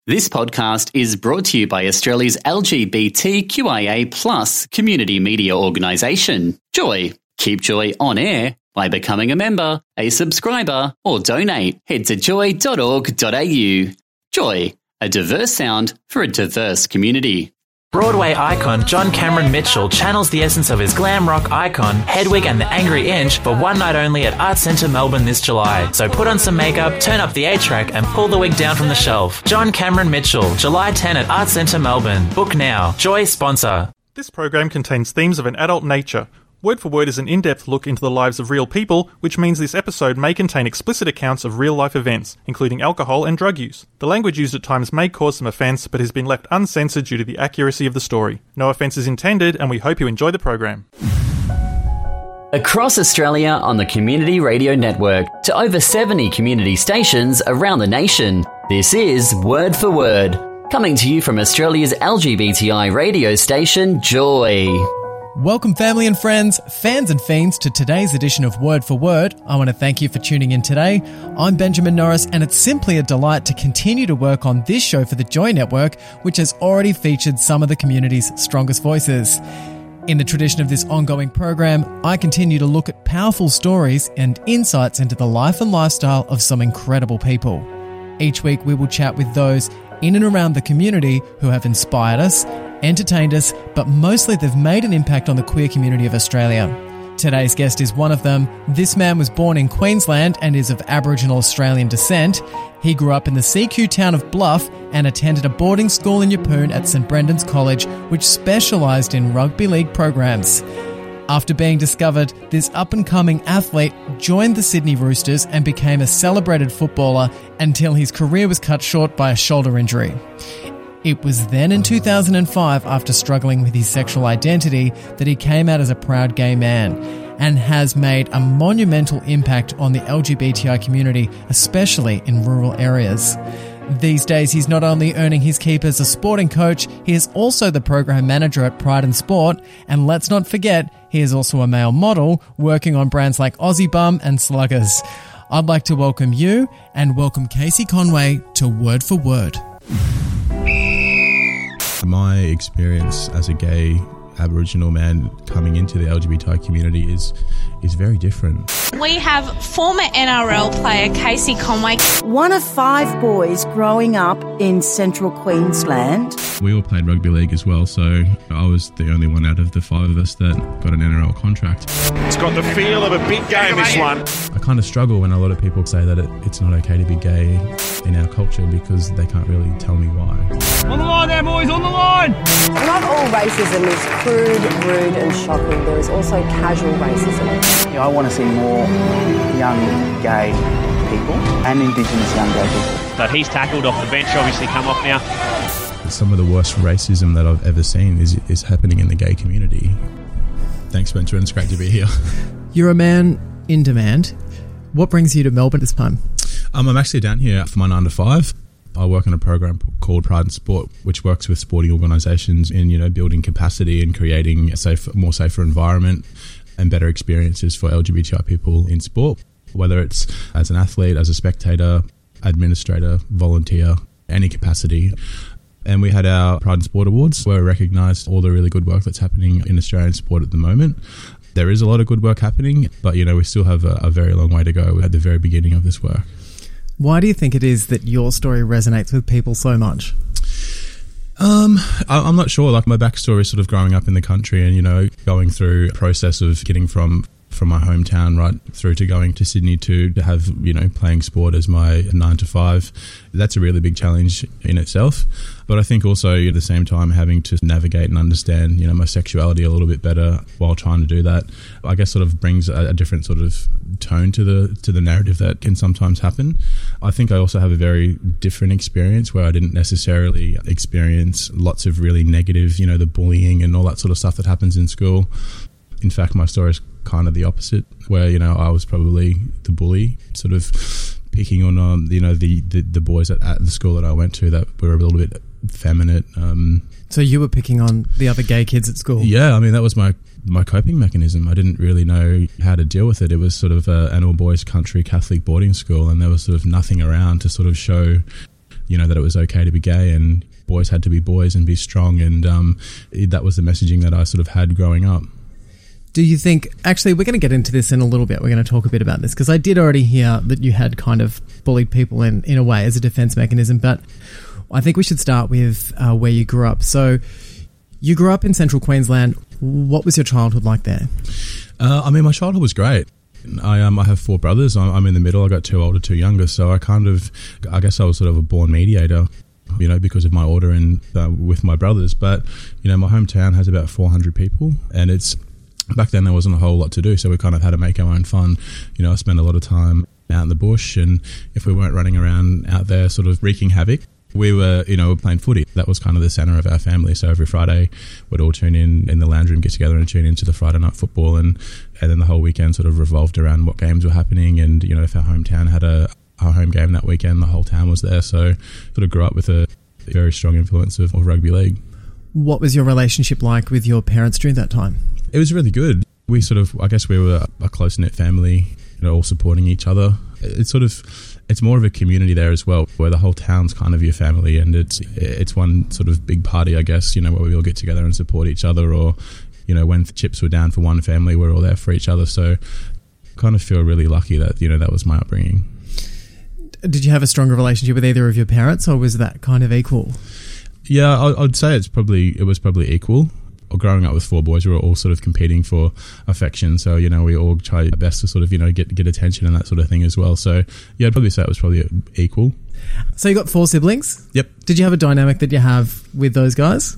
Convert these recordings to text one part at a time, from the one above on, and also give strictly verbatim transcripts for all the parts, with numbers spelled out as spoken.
This podcast is brought to you by Australia's L G B T Q I A plus community media organisation, Joy. Keep Joy on air by becoming a member, a subscriber, or donate. Head to joy dot org dot a u. Joy, a diverse sound for a diverse community. Broadway icon John Cameron Mitchell channels the essence of his glam rock icon, Hedwig and the Angry Inch, for one night only at Arts Centre Melbourne this July. So put on some makeup, turn up the A-track and pull the wig down from the shelf. John Cameron Mitchell, July tenth at Arts Centre Melbourne. Book now. Joy sponsor. This program contains themes of an adult nature. Word for Word is an in-depth look into the lives of real people, which means this episode may contain explicit accounts of real-life events, including alcohol and drug use. The language used at times may cause some offence, but has been left uncensored due to the accuracy of the story. No offence is intended, and we hope you enjoy the program. Across Australia on the Community Radio Network to over seventy community stations around the nation, this is Word for Word, coming to you from Australia's L G B T I radio station, Joy. Welcome family and friends, fans and fiends, to today's edition of Word for Word. I want to thank you for tuning in today. I'm Benjamin Norris, and it's simply a delight to continue to work on this show for the Joy Network, which has already featured some of the community's strongest voices. In the tradition of this ongoing program, I continue to look at powerful stories and insights into the life and lifestyle of some incredible people. Each week we will chat with those in and around the community who have inspired us, entertained us, but mostly they've made an impact on the queer community of Australia. Today's guest is one of them. This man was born in Queensland and is of Aboriginal Australian descent. He grew up in the C Q town of Bluff and attended a boarding school in Yeppoon at St Brendan's College, which specialised in rugby league programs. After being discovered, this up-and-coming athlete joined the Sydney Roosters and became a celebrated footballer until his career was cut short by a shoulder injury. It was then in two thousand five, after struggling with his sexual identity, that he came out as a proud gay man and has made a monumental impact on the L G B T I community, especially in rural areas. These days, he's not only earning his keep as a sporting coach, he is also the program manager at Pride and Sport, and let's not forget, he is also a male model, working on brands like Aussie Bum and Sluggers. I'd like to welcome you and welcome Casey Conway to Word for Word. My experience as a gay Aboriginal man coming into the L G B T I community is is very different. We have former N R L player Casey Conway. One of five boys growing up in central Queensland. We all played rugby league as well, so I was the only one out of the five of us that got an N R L contract. It's got the feel of a big game, this one. I kind of struggle when a lot of people say that it, it's not okay to be gay in our culture because they can't really tell me why. On the line there, boys, on the line! Not all racism is crude, rude and shocking. There is also casual racism. Yeah, I want to see more young gay people and Indigenous young gay people. But he's tackled off the bench, obviously come off now. Some of the worst racism that I've ever seen is, is happening in the gay community. Thanks, Spencer, and it's great to be here. You're a man in demand. What brings you to Melbourne this time? Um, I'm actually down here for my nine to five. I work on a program called Pride and Sport, which works with sporting organisations in, you know, building capacity and creating a safe, more safer environment and better experiences for L G B T I people in sport, whether it's as an athlete, as a spectator, administrator, volunteer, any capacity. And we had our Pride and Sport Awards where we recognised all the really good work that's happening in Australian sport at the moment. There is a lot of good work happening, but, you know, we still have a, a very long way to go at the very beginning of this work. Why do you think it is that your story resonates with people so much? Um, I, I'm not sure. Like, my backstory is sort of growing up in the country and, you know, going through a process of getting from from my hometown right through to going to Sydney to, to have, you know, playing sport as my nine to five. That's a really big challenge in itself. But I think also at the same time having to navigate and understand, you know, my sexuality a little bit better while trying to do that, I guess sort of brings a, a different sort of tone to the to the narrative that can sometimes happen. I think I also have a very different experience where I didn't necessarily experience lots of really negative, you know, the bullying and all that sort of stuff that happens in school. In fact, my story is kind of the opposite, where, you know, I was probably the bully, sort of picking on, um, you know, the, the, the boys at, at the school that I went to that were a little bit effeminate. Um, so you were picking on the other gay kids at school? Yeah, I mean, that was my, my coping mechanism. I didn't really know how to deal with it. It was sort of a, an all-boys country Catholic boarding school, and there was sort of nothing around to sort of show, you know, that it was okay to be gay and boys had to be boys and be strong. And um, that was the messaging that I sort of had growing up. Do you think, actually, we're going to get into this in a little bit. We're going to talk a bit about this because I did already hear that you had kind of bullied people in, in a way as a defense mechanism. But I think we should start with uh, where you grew up. So you grew up in central Queensland. What was your childhood like there? Uh, I mean, my childhood was great. I um I have four brothers. I'm, I'm in the middle. I got two older, two younger. So I kind of, I guess I was sort of a born mediator, you know, because of my order and uh, with my brothers. But, you know, my hometown has about four hundred people, and it's, back then there wasn't a whole lot to do, so we kind of had to make our own fun. You know, I spent a lot of time out in the bush, and if we weren't running around out there sort of wreaking havoc, we were, you know, playing footy. That was kind of the centre of our family. So every Friday we'd all tune in in the lounge room, get together and tune into the Friday night football, and, and then the whole weekend sort of revolved around what games were happening. And, you know, if our hometown had a our home game that weekend, the whole town was there. So sort of grew up with a very strong influence of, of rugby league. What was your relationship like with your parents during that time? It was really good. We sort of, I guess we were a close-knit family, you know, all supporting each other. It's sort of, it's more of a community there as well, where the whole town's kind of your family, and it's it's one sort of big party, I guess, you know, where we all get together and support each other, or, you know, when chips were down for one family, we're all there for each other. So I kind of feel really lucky that, you know, that was my upbringing. Did you have a stronger relationship with either of your parents, or was that kind of equal? Yeah, I'd say it's probably, it was probably equal. Growing up with four boys, we were all sort of competing for affection. So, you know, we all try our best to sort of, you know, get get attention and that sort of thing as well. So, yeah, I'd probably say it was probably equal. So you got four siblings? Yep. Did you have a dynamic that you have with those guys?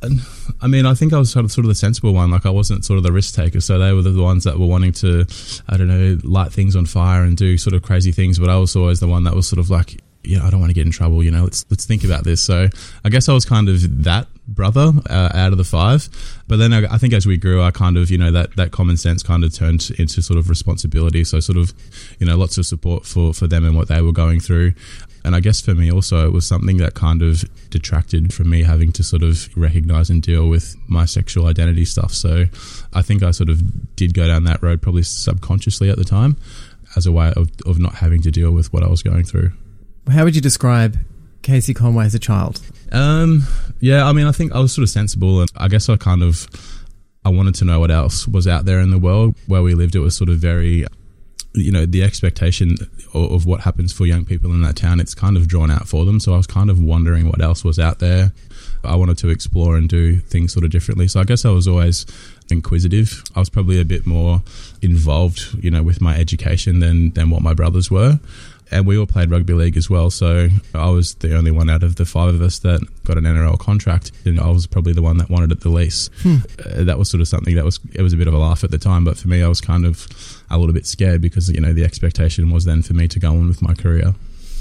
I mean, I think I was sort of, sort of the sensible one. Like, I wasn't sort of the risk taker. So they were the ones that were wanting to, I don't know, light things on fire and do sort of crazy things. But I was always the one that was sort of like, you know, I don't want to get in trouble, you know, let's let's think about this. So I guess I was kind of that brother uh, out of the five. But then I, I think as we grew, I kind of, you know, that, that common sense kind of turned into sort of responsibility. So sort of, you know, lots of support for, for them and what they were going through. And I guess for me also, it was something that kind of detracted from me having to sort of recognize and deal with my sexual identity stuff. So I think I sort of did go down that road probably subconsciously at the time as a way of, of not having to deal with what I was going through. How would you describe Casey Conway as a child? Um, yeah, I mean, I think I was sort of sensible, and I guess I kind of, I wanted to know what else was out there in the world. Where we lived, it was sort of very, you know, the expectation of, of what happens for young people in that town, it's kind of drawn out for them. So I was kind of wondering what else was out there. I wanted to explore and do things sort of differently. So I guess I was always inquisitive. I was probably a bit more involved, you know, with my education than, than what my brothers were. And we all played rugby league as well, so I was the only one out of the five of us that got an N R L contract, and I was probably the one that wanted it the least. Hmm. Uh, that was sort of something that was, it was a bit of a laugh at the time, but for me, I was kind of a little bit scared because, you know, the expectation was then for me to go on with my career.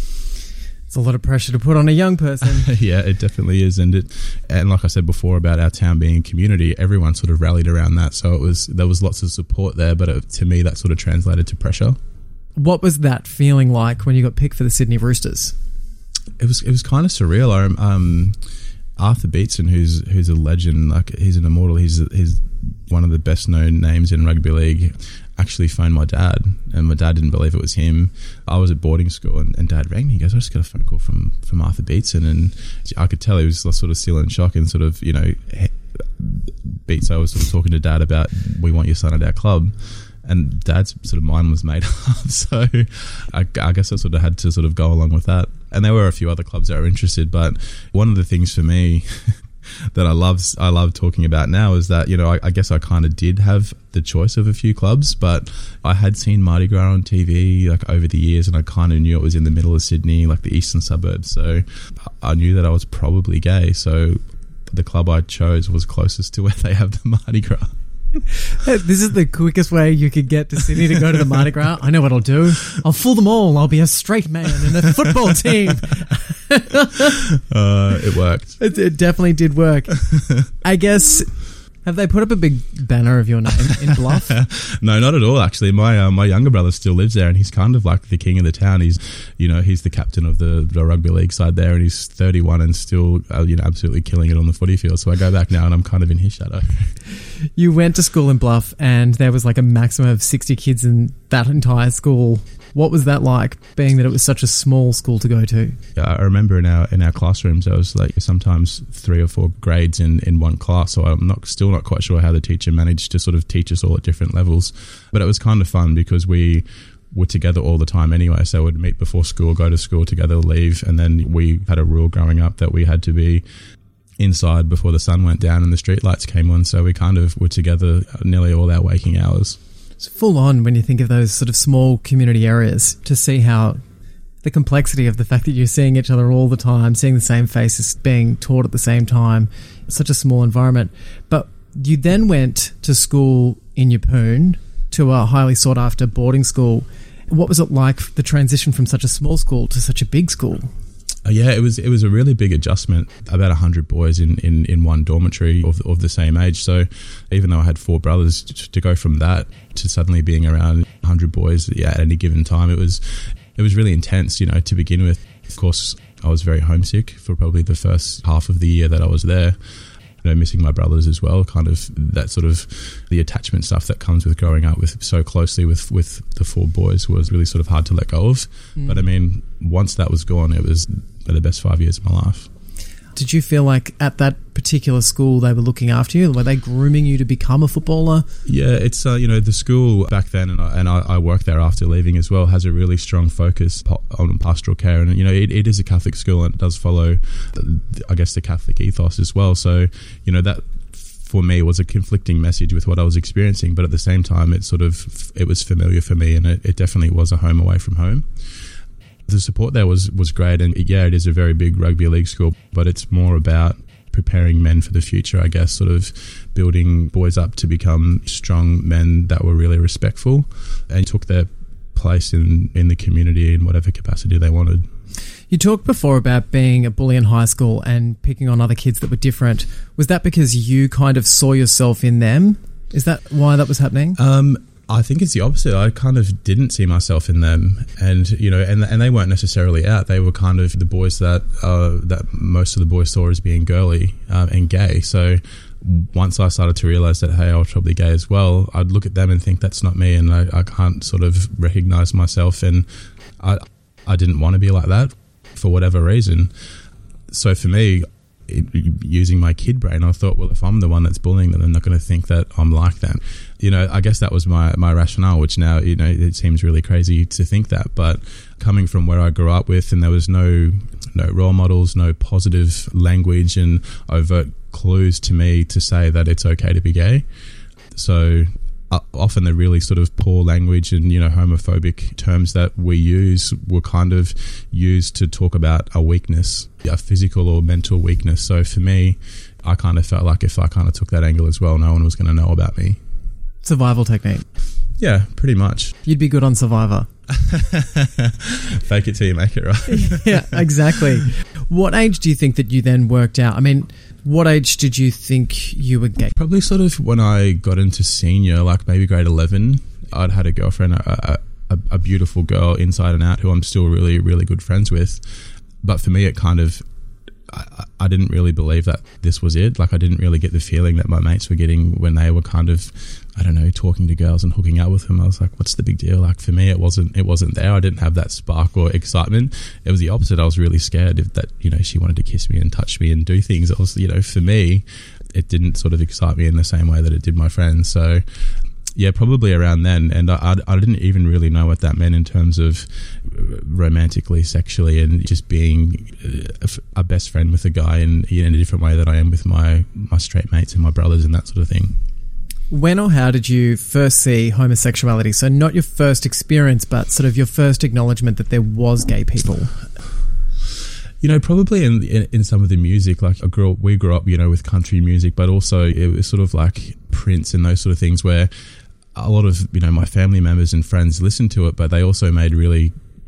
It's a lot of pressure to put on a young person. Yeah, it definitely is, and it, and like I said before about our town being a community, everyone sort of rallied around that, so it was, there was lots of support there, but it, to me, that sort of translated to pressure. What was that feeling like when you got picked for the Sydney Roosters? It was it was kind of surreal. I, um, Arthur Beetson, who's who's a legend, like he's an immortal. He's he's one of the best known names in rugby league. Actually phoned my dad, and my dad didn't believe it was him. I was at boarding school, and, and Dad rang me. He goes, "I just got a phone call from from Arthur Beetson," and I could tell he was sort of still in shock and sort of, you know, Beats. I was sort of talking to Dad about, we want your son at our club. And Dad's sort of mind was made up, so I, I guess I sort of had to sort of go along with that. And there were a few other clubs that were interested, but one of the things for me that I love I love talking about now is that, you know, I, I guess I kind of did have the choice of a few clubs, but I had seen Mardi Gras on T V like over the years, and I kind of knew it was in the middle of Sydney, like the eastern suburbs. So I knew that I was probably gay. So the club I chose was closest to where they have the Mardi Gras. This is the quickest way you could get to Sydney to go to the Mardi Gras. I know what I'll do. I'll fool them all. I'll be a straight man in a football team. uh, it worked. It, it definitely did work. I guess Have they put up a big banner of your name in Bluff? No, not at all, actually. My uh, my younger brother still lives there, and he's kind of like the king of the town. He's, you know, he's the captain of the, the rugby league side there, and he's thirty-one and still, uh, you know, absolutely killing it on the footy field. So I go back now, and I'm kind of in his shadow. You went to school in Bluff, and there was like a maximum of sixty kids in that entire school. What was that like, being that it was such a small school to go to? Yeah, I remember in our in our classrooms, there was like sometimes three or four grades in, in one class. So I'm not still not quite sure how the teacher managed to sort of teach us all at different levels. But it was kind of fun because we were together all the time anyway. So we'd meet before school, go to school together, leave, and then we had a rule growing up that we had to be inside before the sun went down and the street lights came on. So we kind of were together nearly all our waking hours. It's full on when you think of those sort of small community areas, to see how the complexity of the fact that you're seeing each other all the time, seeing the same faces being taught at the same time, such a small environment. But you then went to school in Yeppoon, to a highly sought after boarding school. What was it like, the transition from such a small school to such a big school? Uh, yeah, it was it was a really big adjustment. About one hundred boys in, in, in one dormitory of, of the same age. So even though I had four brothers, to, to go from that to suddenly being around one hundred boys yeah, at any given time, it was it was really intense, you know, to begin with. Of course, I was very homesick for probably the first half of the year that I was there. You know, missing my brothers as well, kind of that sort of the attachment stuff that comes with growing up with so closely with, with the four boys was really sort of hard to let go of. Mm. But I mean, once that was gone, it was the best five years of my life. Did you feel like at that particular school they were looking after you? Were they grooming you to become a footballer? Yeah, it's, uh, you know, the school back then, and I, and I, I worked there after leaving as well, has a really strong focus on pastoral care. And, you know, it, it is a Catholic school and it does follow, I guess, the Catholic ethos as well. So, you know, that for me was a conflicting message with what I was experiencing. But at the same time, it sort of, it was familiar for me, and it, it definitely was a home away from home. The support there was, was great, and yeah, it is a very big rugby league school, but it's more about preparing men for the future, I guess, sort of building boys up to become strong men that were really respectful and took their place in, in the community in whatever capacity they wanted. You talked before about being a bully in high school and picking on other kids that were different. Was that because you kind of saw yourself in them? Is that why that was happening? Um, I think it's the opposite. I kind of didn't see myself in them, and you know, and and they weren't necessarily out. They were kind of the boys that uh, that most of the boys saw as being girly um, and gay. So once I started to realise that, hey, I was probably gay as well, I'd look at them and think that's not me, and I, I can't sort of recognise myself, and I I didn't want to be like that for whatever reason. So for me, it, using my kid brain, I thought, well, if I'm the one that's bullying them, they're not going to think that I'm like them. You know, I guess that was my, my rationale, which now, you know, it seems really crazy to think that. But coming from where I grew up with, and there was no no role models, no positive language and overt clues to me to say that it's okay to be gay. So uh, often the really sort of poor language and, you know, homophobic terms that we use were kind of used to talk about a weakness, a physical or mental weakness. So for me, I kind of felt like if I kind of took that angle as well, no one was going to know about me. Survival technique. Yeah, pretty much. You'd be good on Survivor. Fake it till you make it, right? Yeah, exactly. What age do you think that you then worked out? I mean, what age did you think you were gay? Probably sort of when I got into senior, like maybe grade eleven. I'd had a girlfriend, a, a, a beautiful girl inside and out who I'm still really, really good friends with. But for me, it kind of, I, I didn't really believe that this was it. Like, I didn't really get the feeling that my mates were getting when they were kind of, I don't know, talking to girls and hooking up with them. I was like, what's the big deal? Like, for me, it wasn't, it wasn't there. I didn't have that spark or excitement. It was the opposite. I was really scared if that, you know, she wanted to kiss me and touch me and do things. It was, you know, for me, it didn't sort of excite me in the same way that it did my friends. So yeah, probably around then. And I, I didn't even really know what that meant in terms of romantically, sexually, and just being a, a best friend with a guy in, in a different way that I am with my, my straight mates and my brothers and that sort of thing. When or how did you first see homosexuality? So not your first experience, but sort of your first acknowledgement that there was gay people. You know, probably in, in in some of the music, like I grew up, we grew up, you know, with country music, but also it was sort of like Prince and those sort of things where a lot of, you know, my family members and friends listened to it, but they also made really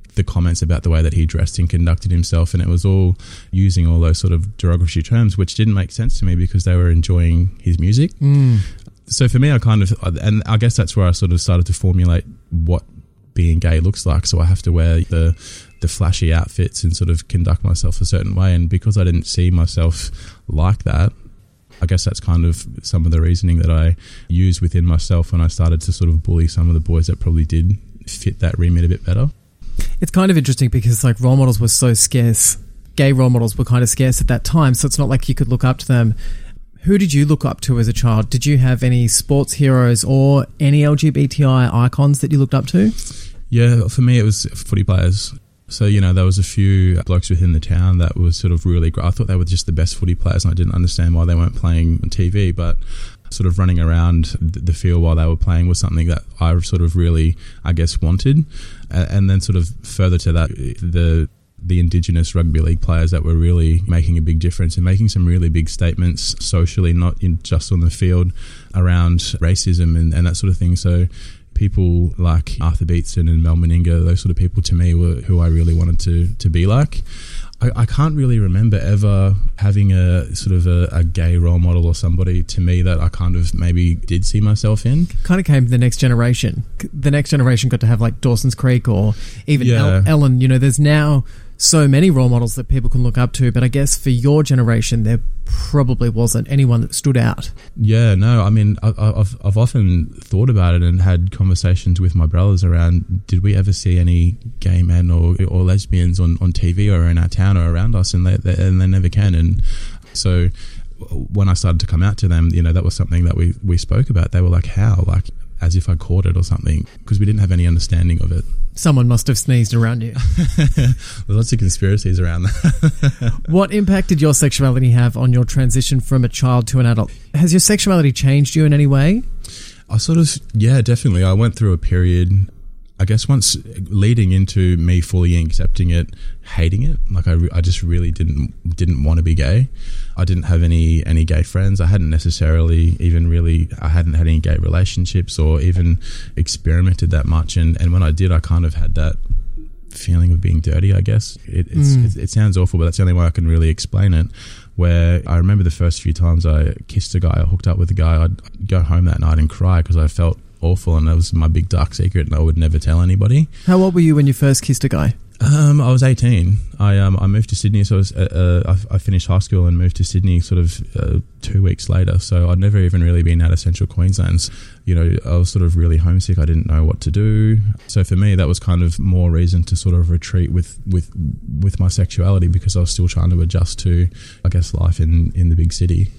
the comments about the way that he dressed and conducted himself, and it was all using all those sort of derogatory terms, which didn't make sense to me because they were enjoying his music. Mm. So for me, I kind of, and I guess that's where I sort of started to formulate what being gay looks like. So I have to wear the the flashy outfits and sort of conduct myself a certain way. And because I didn't see myself like that, I guess that's kind of some of the reasoning that I used within myself when I started to sort of bully some of the boys that probably did fit that remit a bit better. It's kind of interesting because like role models were so scarce. Gay role models were kind of scarce at that time, so it's not like you could look up to them. Who did you look up to as a child? Did you have any sports heroes or any L G B T I icons that you looked up to? Yeah, for me it was footy players. So, you know, there was a few blokes within the town that was sort of really great. I thought they were just the best footy players and I didn't understand why they weren't playing on T V, but sort of running around the field while they were playing was something that I sort of really, I guess, wanted. And then sort of further to that, the the Indigenous rugby league players that were really making a big difference and making some really big statements socially, not in, just on the field, around racism and, and that sort of thing. So people like Arthur Beetson and Mel Meninga, those sort of people to me were who I really wanted to to be like. I, I can't really remember ever having a sort of a, a gay role model or somebody to me that I kind of maybe did see myself in. Kind of came the next generation. The next generation got to have like Dawson's Creek or even Yeah. El- Ellen. You know, there's now so many role models that people can look up to, but I guess for your generation, there probably wasn't anyone that stood out. Yeah, no, I mean, I, I've I've often thought about it and had conversations with my brothers around, did we ever see any gay men or or lesbians on, on T V or in our town or around us, and they, they and they never can. And so when I started to come out to them, you know, that was something that we, we spoke about. They were like, how? Like, as if I caught it or something, because we didn't have any understanding of it. Someone must have sneezed around you. There's lots of conspiracies around that. What impact did your sexuality have on your transition from a child to an adult? Has your sexuality changed you in any way? I sort of, yeah, definitely. I went through a period, I guess once leading into me fully accepting it, hating it. Like I, re- I just really didn't didn't want to be gay. I didn't have any any gay friends. I hadn't necessarily even really, I hadn't had any gay relationships or even experimented that much. And, and when I did, I kind of had that feeling of being dirty, I guess. It, it's, Mm. it, it sounds awful, but that's the only way I can really explain it. Where I remember the first few times I kissed a guy, I hooked up with a guy, I'd go home that night and cry because I felt awful, and that was my big dark secret and I would never tell anybody. How old were you when you first kissed a guy? Um, I was eighteen. I um, I moved to Sydney, so I, was, uh, uh, I, I finished high school and moved to Sydney sort of uh, two weeks later. So I'd never even really been out of central Queensland. You know, I was sort of really homesick. I didn't know what to do. So for me, that was kind of more reason to sort of retreat with with with my sexuality, because I was still trying to adjust to, I guess, life in, in the big city.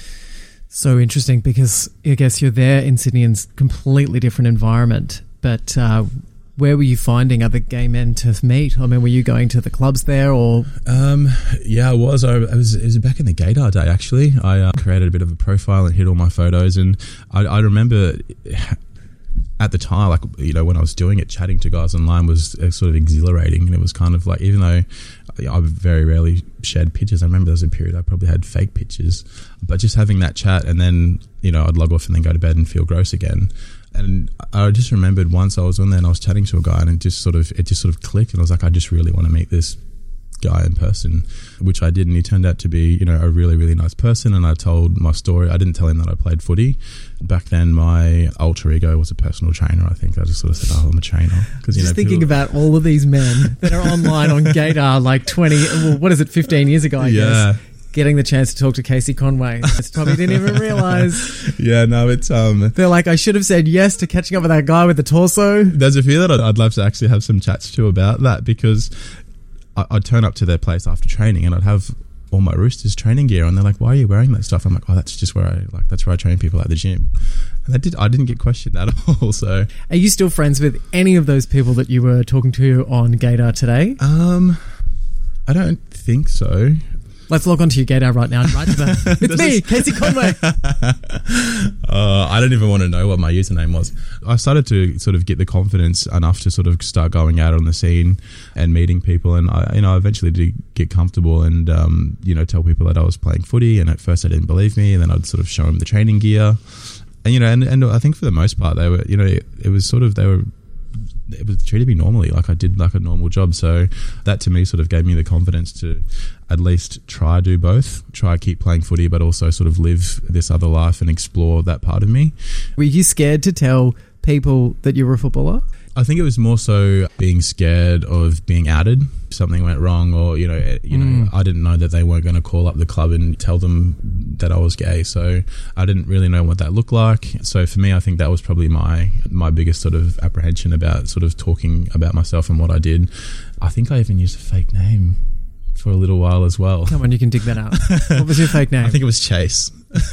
So interesting, because I guess you're there in Sydney in a completely different environment, but uh, where were you finding other gay men to meet? I mean, were you going to the clubs there or? Um, yeah, I was. I, I was. It was back in the gaydar day, actually. I uh, created a bit of a profile and hid all my photos, and I, I remember at the time, like, you know, when I was doing it, chatting to guys online was uh, sort of exhilarating, and it was kind of like, even though I very rarely shared pictures, I remember there was a period I probably had fake pictures, but just having that chat, and then, you know, I'd log off and then go to bed and feel gross again. And I just remembered once I was on there and I was chatting to a guy, and it just sort of it just sort of clicked, and I was like, I just really want to meet this guy in person, which I did, and he turned out to be, you know, a really, really nice person. And I told my story. I didn't tell him that I played footy. Back then, my alter ego was a personal trainer, I think. I just sort of said, oh, I'm a trainer. Because, you Just know, thinking people, about all of these men that are online on gaydar like twenty, well, what is it, fifteen years ago, I Yeah. guess. Getting the chance to talk to Casey Conway. That's probably didn't even realise. yeah, no, it's um. They're like, I should have said yes to catching up with that guy with the torso. There's a few that I'd, I'd love to actually have some chats to about that, because I, I'd turn up to their place after training and I'd have all my Roosters training gear, and they're like, why are you wearing that stuff? I'm like, oh, that's just where I like that's where I train people at the gym. And I did I didn't get questioned at all. So, Are you still friends with any of those people that you were talking to on gaydar today? um, I don't think so. Let's log on to your gaydar right now and write to them. It's me, Casey Conway. uh, I don't even want to know what my username was. I started to sort of get the confidence enough to sort of start going out on the scene and meeting people, and I, you know, I eventually did get comfortable and um, you know, tell people that I was playing footy. And at first, they didn't believe me, and then I'd sort of show them the training gear, and you know, and, and I think for the most part, they were, you know, it, it was sort of they were it was treated me normally, like I did like a normal job. So that to me sort of gave me the confidence to at least try do both, try keep playing footy, but also sort of live this other life and explore that part of me. Were you scared to tell people that you were a footballer? I think it was more so being scared of being outed. If something went wrong, or you know, you know, mm. I didn't know that they weren't going to call up the club and tell them that I was gay. So I didn't really know what that looked like. So for me, I think that was probably my my biggest sort of apprehension about sort of talking about myself and what I did. I think I even used a fake name for a little while as well. Come on, you can dig that out. What was your fake name? I think it was Chase.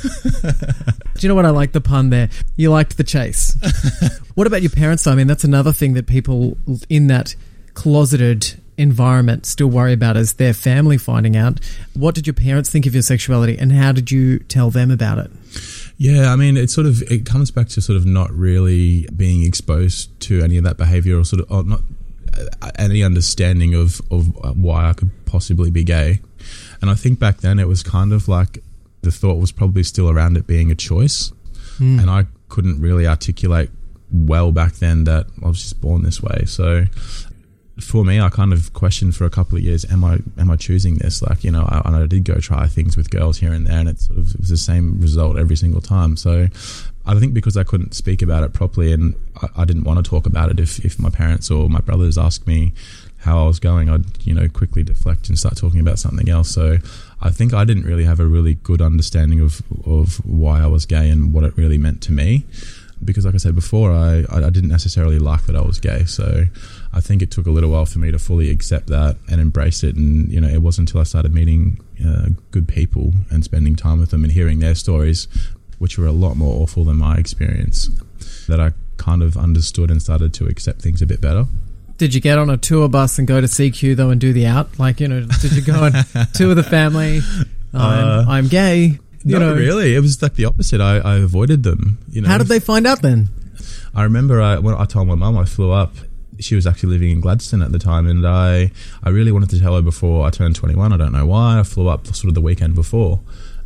Do you know what? I like the pun there. You liked the chase. What about your parents, though? I mean, that's another thing that people in that closeted environment still worry about, is their family finding out. What did your parents think of your sexuality, and how did you tell them about it? Yeah, I mean, it sort of it comes back to sort of not really being exposed to any of that behaviour, or sort of or not any understanding of, of why I could possibly be gay. And I think back then it was kind of like the thought was probably still around it being a choice. Mm. And I couldn't really articulate well back then that I was just born this way. So for me, I kind of questioned for a couple of years, am I am I choosing this? Like, you know, I, I did go try things with girls here and there, and it sort of it was the same result every single time. So I think because I couldn't speak about it properly, and I, I didn't want to talk about it, if, if my parents or my brothers asked me how I was going, I'd, you know, quickly deflect and start talking about something else. So I think I didn't really have a really good understanding of, of why I was gay and what it really meant to me. Because like I said before, I, I didn't necessarily like that I was gay. So I think it took a little while for me to fully accept that and embrace it. And, you know, it wasn't until I started meeting uh, good people and spending time with them and hearing their stories, which were a lot more awful than my experience, that I kind of understood and started to accept things a bit better. Did you get on a tour bus and go to C Q, though, and do the out? Like, you know, did you go and tour the family? I'm, uh, I'm gay. You not know. Really. It was like the opposite. I, I avoided them. You know. How did they find out then? I remember I, when I told my mum, I flew up. She was actually living in Gladstone at the time, and I, I really wanted to tell her before I turned twenty-one. I don't know why. I flew up sort of the weekend before.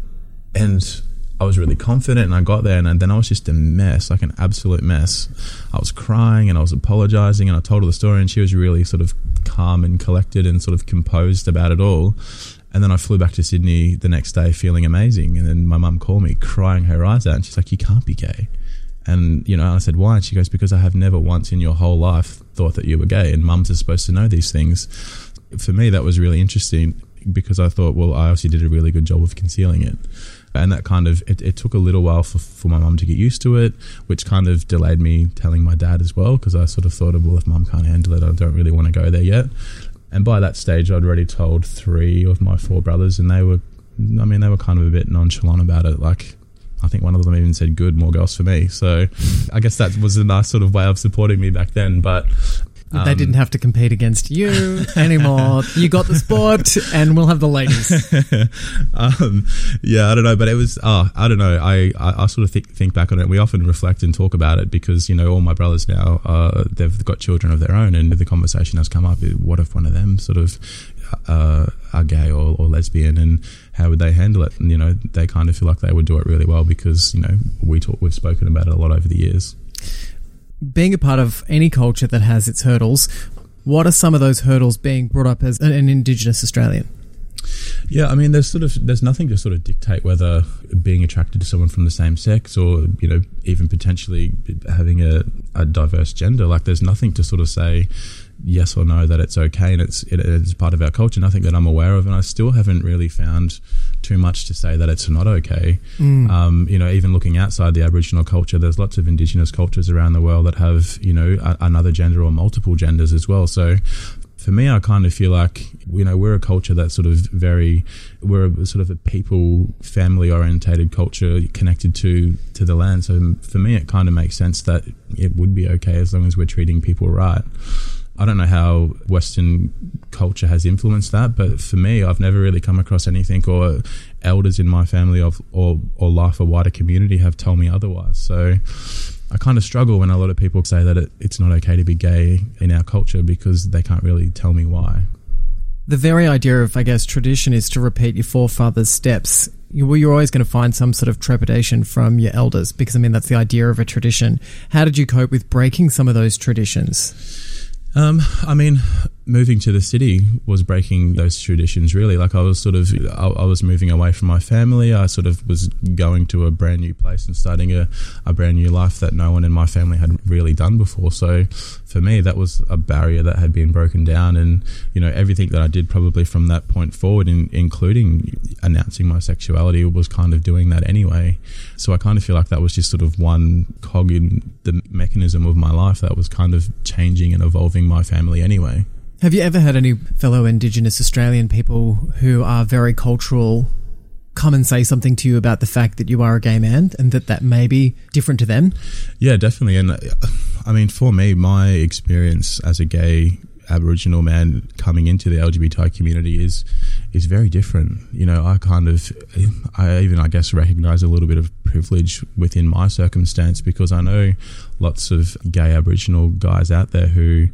And I was really confident, and I got there, and then I was just a mess, like an absolute mess. I was crying and I was apologising, and I told her the story, and she was really sort of calm and collected and sort of composed about it all. And then I flew back to Sydney the next day feeling amazing, and then my mum called me crying her eyes out, and she's like, "You can't be gay." And, you know, I said, "Why?" And she goes, "Because I have never once in your whole life thought that you were gay, and mums are supposed to know these things." For me, that was really interesting, because I thought, well, I obviously did a really good job of concealing it. And that kind of, it, it took a little while for, for my mum to get used to it, which kind of delayed me telling my dad as well, because I sort of thought, well, if mum can't handle it, I don't really want to go there yet. And by that stage, I'd already told three of my four brothers, and they were, I mean, they were kind of a bit nonchalant about it. Like, I think one of them even said, "Good, more girls for me." So I guess that was a nice sort of way of supporting me back then. But Um, they didn't have to compete against you anymore. You got the sport, and we'll have the ladies. um, yeah, I don't know, but it was, oh, I don't know. I, I, I sort of think, think back on it. We often reflect and talk about it because, you know, all my brothers now, uh, they've got children of their own, and the conversation has come up. What if one of them sort of uh, are gay or, or lesbian, and how would they handle it? And, you know, they kind of feel like they would do it really well because, you know, we talk, we've spoken about it a lot over the years. Being a part of any culture that has its hurdles, what are some of those hurdles being brought up as an Indigenous Australian? Yeah, I mean, there's sort of there's nothing to sort of dictate whether being attracted to someone from the same sex, or, you know, even potentially having a, a diverse gender. Like, there's nothing to sort of say yes or no that it's okay, and it's it, it's part of our culture. Nothing that I'm aware of, and I still haven't really found too much to say that it's not okay. Mm. Um, you know, even looking outside the Aboriginal culture, there's lots of Indigenous cultures around the world that have, you know, a, another gender or multiple genders as well. So for me, I kind of feel like, you know, we're a culture that's sort of very, we're a sort of a people, family orientated culture connected to, to the land. So for me, it kind of makes sense that it would be okay as long as we're treating people right. I don't know how Western culture has influenced that, but for me, I've never really come across anything, or elders in my family of, or, or life or wider community have told me otherwise. So I kind of struggle when a lot of people say that it, it's not okay to be gay in our culture, because they can't really tell me why. The very idea of, I guess, tradition is to repeat your forefathers' steps. you, well, you're always going to find some sort of trepidation from your elders because, I mean, that's the idea of a tradition. How did you cope with breaking some of those traditions? Um, I mean, moving to the city was breaking those traditions, really. Like I was sort of, I, I was moving away from my family. I sort of was going to a brand new place and starting a, a brand new life that no one in my family had really done before. So for me, that was a barrier that had been broken down. And, you know, everything that I did probably from that point forward, in, including announcing my sexuality, was kind of doing that anyway. So I kind of feel like that was just sort of one cog in the mechanism of my life that was kind of changing and evolving my family anyway. Have you ever had any fellow Indigenous Australian people who are very cultural come and say something to you about the fact that you are a gay man and that that may be different to them? Yeah, definitely. And I mean, for me, my experience as a gay Aboriginal man coming into the L G B T I community is is very different. You know, I kind of, I even, I guess, recognise a little bit of privilege within my circumstance because I know lots of gay Aboriginal guys out there who,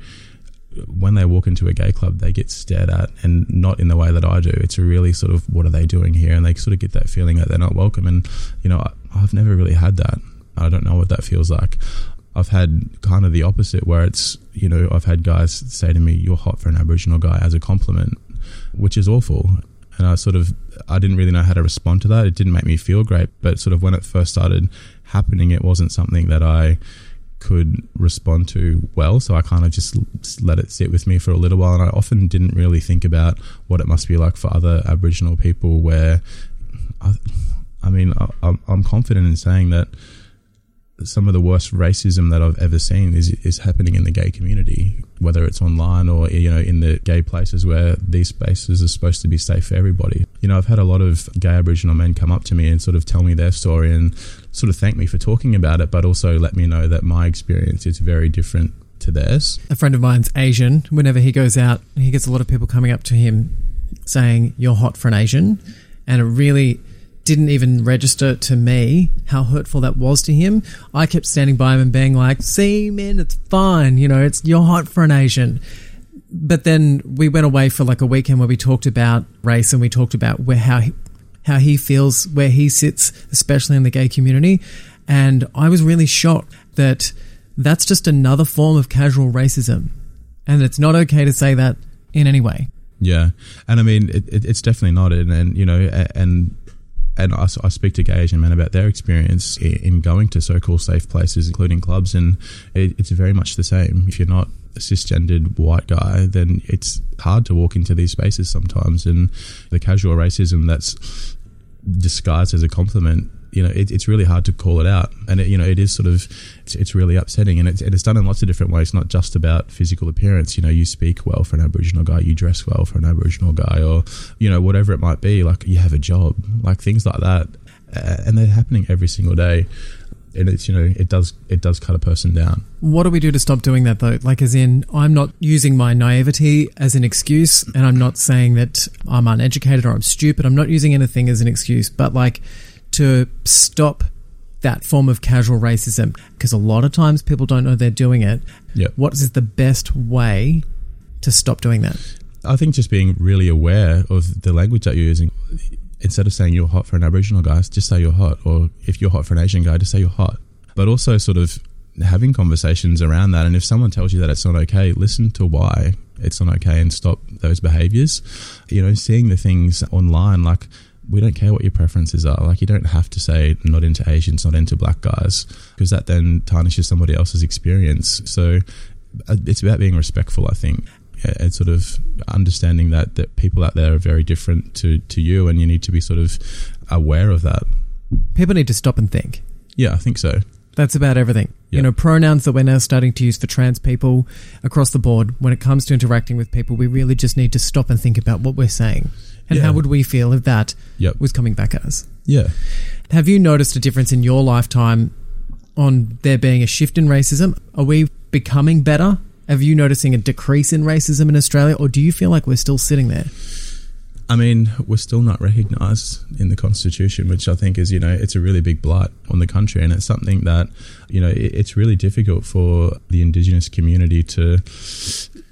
when they walk into a gay club, they get stared at, and not in the way that I do. It's a really sort of, what are they doing here? And they sort of get that feeling that they're not welcome. And, you know, I, I've never really had that. I don't know what that feels like. I've had kind of the opposite where it's, you know, I've had guys say to me, "You're hot for an Aboriginal guy," as a compliment, which is awful. And I sort of, I didn't really know how to respond to that. It didn't make me feel great. But sort of when it first started happening, it wasn't something that I could respond to well. So I kind of just let it sit with me for a little while. And I often didn't really think about what it must be like for other Aboriginal people where, I, I mean, I, I'm confident in saying that some of the worst racism that I've ever seen is is happening in the gay community, whether it's online or, you know, in the gay places where these spaces are supposed to be safe for everybody. You know, I've had a lot of gay Aboriginal men come up to me and sort of tell me their story and sort of thank me for talking about it, but also let me know that my experience is very different to theirs. A friend of mine's Asian. Whenever he goes out, he gets a lot of people coming up to him saying, "You're hot for an Asian," and it really didn't even register to me how hurtful that was to him. I kept standing by him and being like, "See, man, it's fine. You know, it's you're hot for an Asian." But then we went away for like a weekend where we talked about race and we talked about where how he, how he feels, where he sits, especially in the gay community. And I was really shocked that that's just another form of casual racism, and it's not okay to say that in any way. Yeah, and I mean, it, it, it's definitely not. And, and you know, and. And I, I speak to gay Asian men about their experience in going to so-called safe places, including clubs, and it, it's very much the same. If you're not a cisgendered white guy, then it's hard to walk into these spaces sometimes. And the casual racism that's disguised as a compliment, you know, it, it's really hard to call it out. And, it, you know, it is sort of, it's, it's really upsetting. And it's, it's done in lots of different ways, not just about physical appearance. You know, you speak well for an Aboriginal guy, you dress well for an Aboriginal guy, or, you know, whatever it might be, like you have a job, like things like that. Uh, and they're happening every single day. And it's, you know, it does, it does cut a person down. What do we do to stop doing that though? Like, as in, I'm not using my naivety as an excuse, and I'm not saying that I'm uneducated or I'm stupid. I'm not using anything as an excuse, but like, to stop that form of casual racism, because a lot of times people don't know they're doing it. Yep. What is the best way to stop doing that? I think just being really aware of the language that you're using. Instead of saying you're hot for an Aboriginal guy, just say you're hot. Or if you're hot for an Asian guy, just say you're hot. But also sort of having conversations around that. And if someone tells you that it's not okay, listen to why it's not okay and stop those behaviours. You know, seeing the things online, like, we don't care what your preferences are. Like, you don't have to say not into Asians, not into black guys, because that then tarnishes somebody else's experience. So it's about being respectful, I think, and sort of understanding that, that people out there are very different to, to you, and you need to be sort of aware of that. People need to stop and think. Yeah, I think so. That's about everything. Yep. You know, pronouns that we're now starting to use for trans people across the board, when it comes to interacting with people, we really just need to stop and think about what we're saying. And yeah. How would we feel if that yep. was coming back at us? Yeah. Have you noticed a difference in your lifetime on there being a shift in racism? Are we becoming better? Have you noticing a decrease in racism in Australia, or do you feel like we're still sitting there? I mean, we're still not recognised in the Constitution, which I think is, you know, it's a really big blight on the country, and it's something that, you know, it's really difficult for the Indigenous community to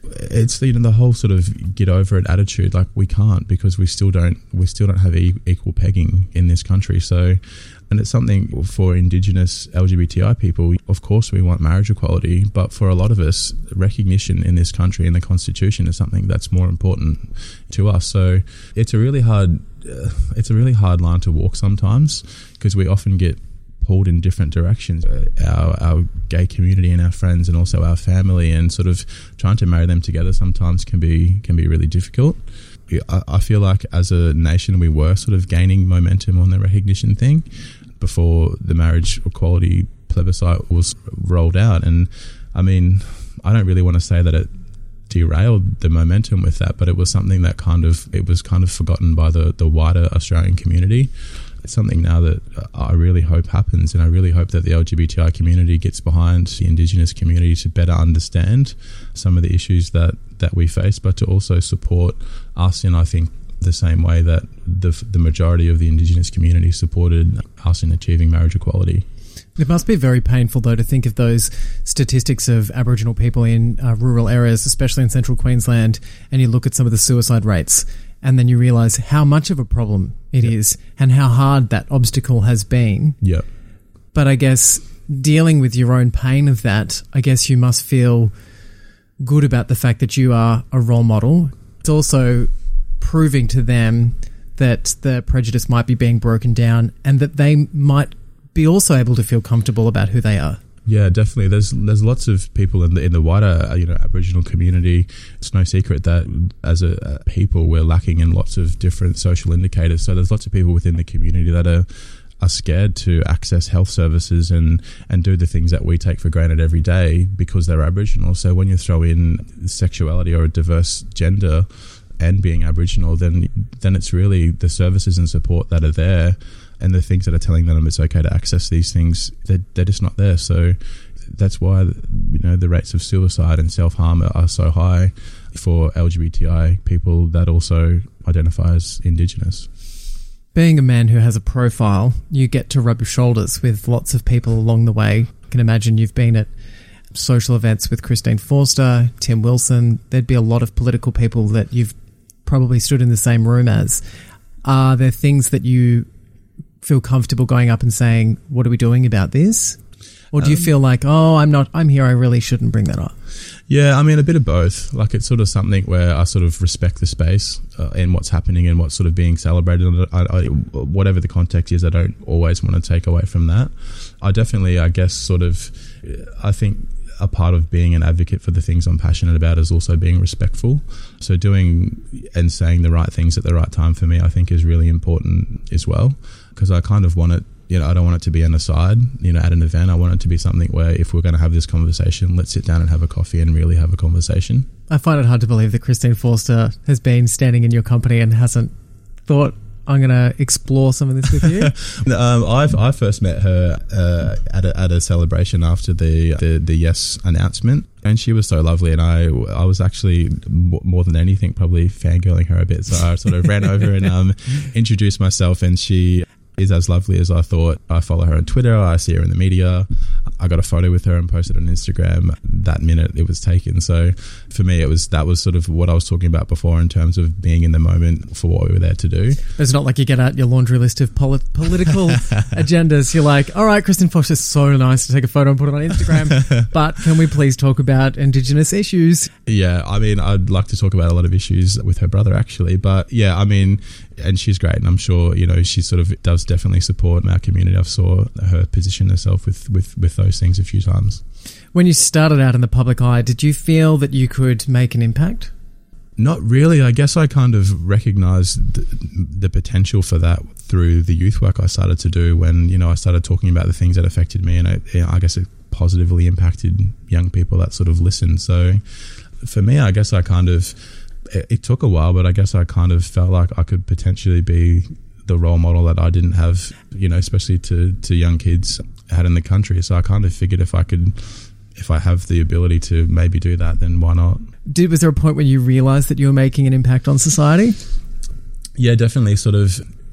it's you know the whole sort of get over it attitude. Like we can't because we still don't we still don't have e- equal pegging in this country. So, and it's something for Indigenous L G B T I people. Of course, we want marriage equality, but for a lot of us, recognition in this country in the Constitution is something that's more important to us. So, it's a really hard uh, it's a really hard line to walk sometimes because we often get pulled in different directions. Our, our gay community and our friends and also our family, and sort of trying to marry them together sometimes can be can be really difficult. I, I feel like as a nation we were sort of gaining momentum on the recognition thing before the marriage equality plebiscite was rolled out, and I mean I don't really want to say that it derailed the momentum with that, but it was something that kind of it was kind of forgotten by the, the wider Australian community. It's something now that I really hope happens, and I really hope that the L G B T I community gets behind the Indigenous community to better understand some of the issues that, that we face, but to also support us in, I think, the same way that the, the majority of the Indigenous community supported us in achieving marriage equality. It must be very painful, though, to think of those statistics of Aboriginal people in uh, rural areas, especially in central Queensland, and you look at some of the suicide rates, and then you realise how much of a problem it yep. is and how hard that obstacle has been. Yep. But I guess dealing with your own pain of that, I guess you must feel good about the fact that you are a role model. It's also proving to them that the prejudice might be being broken down and that they might be also able to feel comfortable about who they are. Yeah, definitely. There's there's lots of people in the in the wider you know Aboriginal community. It's no secret that as a, a people we're lacking in lots of different social indicators. So there's lots of people within the community that are are scared to access health services and and do the things that we take for granted every day because they're Aboriginal. So when you throw in sexuality or a diverse gender and being Aboriginal, then then it's really the services and support that are there and the things that are telling them it's okay to access these things, they're, they're just not there. So that's why you know the rates of suicide and self-harm are, are so high for L G B T I people that also identify as Indigenous. Being a man who has a profile, you get to rub your shoulders with lots of people along the way. I can imagine you've been at social events with Christine Forster, Tim Wilson. There'd be a lot of political people that you've probably stood in the same room as. Are there things that you feel comfortable going up and saying, what are we doing about this? Or do you um, feel like, oh, I'm not, I'm here, I really shouldn't bring that up? Yeah, I mean, a bit of both. Like, it's sort of something where I sort of respect the space uh, and what's happening and what's sort of being celebrated. I, I, whatever the context is, I don't always want to take away from that. I definitely, I guess, sort of, I think a part of being an advocate for the things I'm passionate about is also being respectful. So doing and saying the right things at the right time for me, I think is really important as well. Because I kind of want it, you know, I don't want it to be an aside, you know, at an event. I want it to be something where if we're going to have this conversation, let's sit down and have a coffee and really have a conversation. I find it hard to believe that Christine Forster has been standing in your company and hasn't thought, I'm going to explore some of this with you. um, I've I first met her uh, at a, at a celebration after the, the the Yes announcement, and she was so lovely. And I I was actually more than anything probably fangirling her a bit, so I sort of ran over and um, introduced myself, and she is as lovely as I thought. I follow her on Twitter. I see her in the media. I got a photo with her and posted on Instagram that minute it was taken. So for me, it was that was sort of what I was talking about before in terms of being in the moment for what we were there to do. It's not like you get out your laundry list of poli- political agendas. You're like, all right, Christine Forster's so nice to take a photo and put it on Instagram, but can we please talk about Indigenous issues? Yeah, I mean, I'd like to talk about a lot of issues with her brother actually, but yeah, I mean, and she's great, and I'm sure, you know, she sort of does definitely support our community. I've saw her position herself with, with, with those things a few times. When you started out in the public eye, did you feel that you could make an impact? Not really. I guess I kind of recognised the, the potential for that through the youth work I started to do when, you know, I started talking about the things that affected me, and it, you know, I guess it positively impacted young people that sort of listened. So for me, I guess I kind of... It took a while, but I guess I kind of felt like I could potentially be the role model that I didn't have, you know, especially to, to young kids out in the country. So I kind of figured if I could, if I have the ability to maybe do that, then why not? Did, was there a point when you realised that you were making an impact on society? Yeah, definitely. Sort of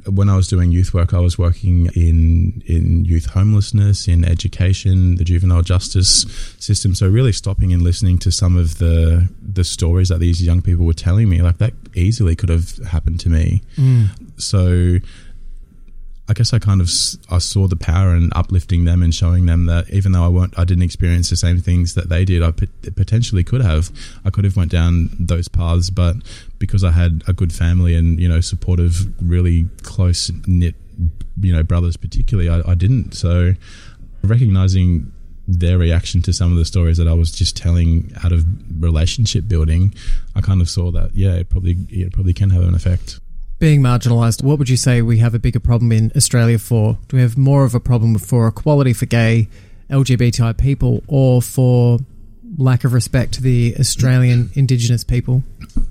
when I was doing youth work, I was working in in youth homelessness, in education, the juvenile justice system. So really stopping and listening to some of the the stories that these young people were telling me, like that easily could have happened to me. Mm. So I guess I kind of I saw the power in uplifting them and showing them that even though I weren't, I didn't experience the same things that they did, I potentially could have. I could have went down those paths, but because I had a good family and, you know, supportive, really close knit, you know, brothers particularly, I, I didn't. So recognizing their reaction to some of the stories that I was just telling out of relationship building, I kind of saw that, yeah, it probably it probably can have an effect. Being marginalised, what would you say we have a bigger problem in Australia for? Do we have more of a problem for equality for gay, L G B T I people, or for lack of respect to the Australian Indigenous people?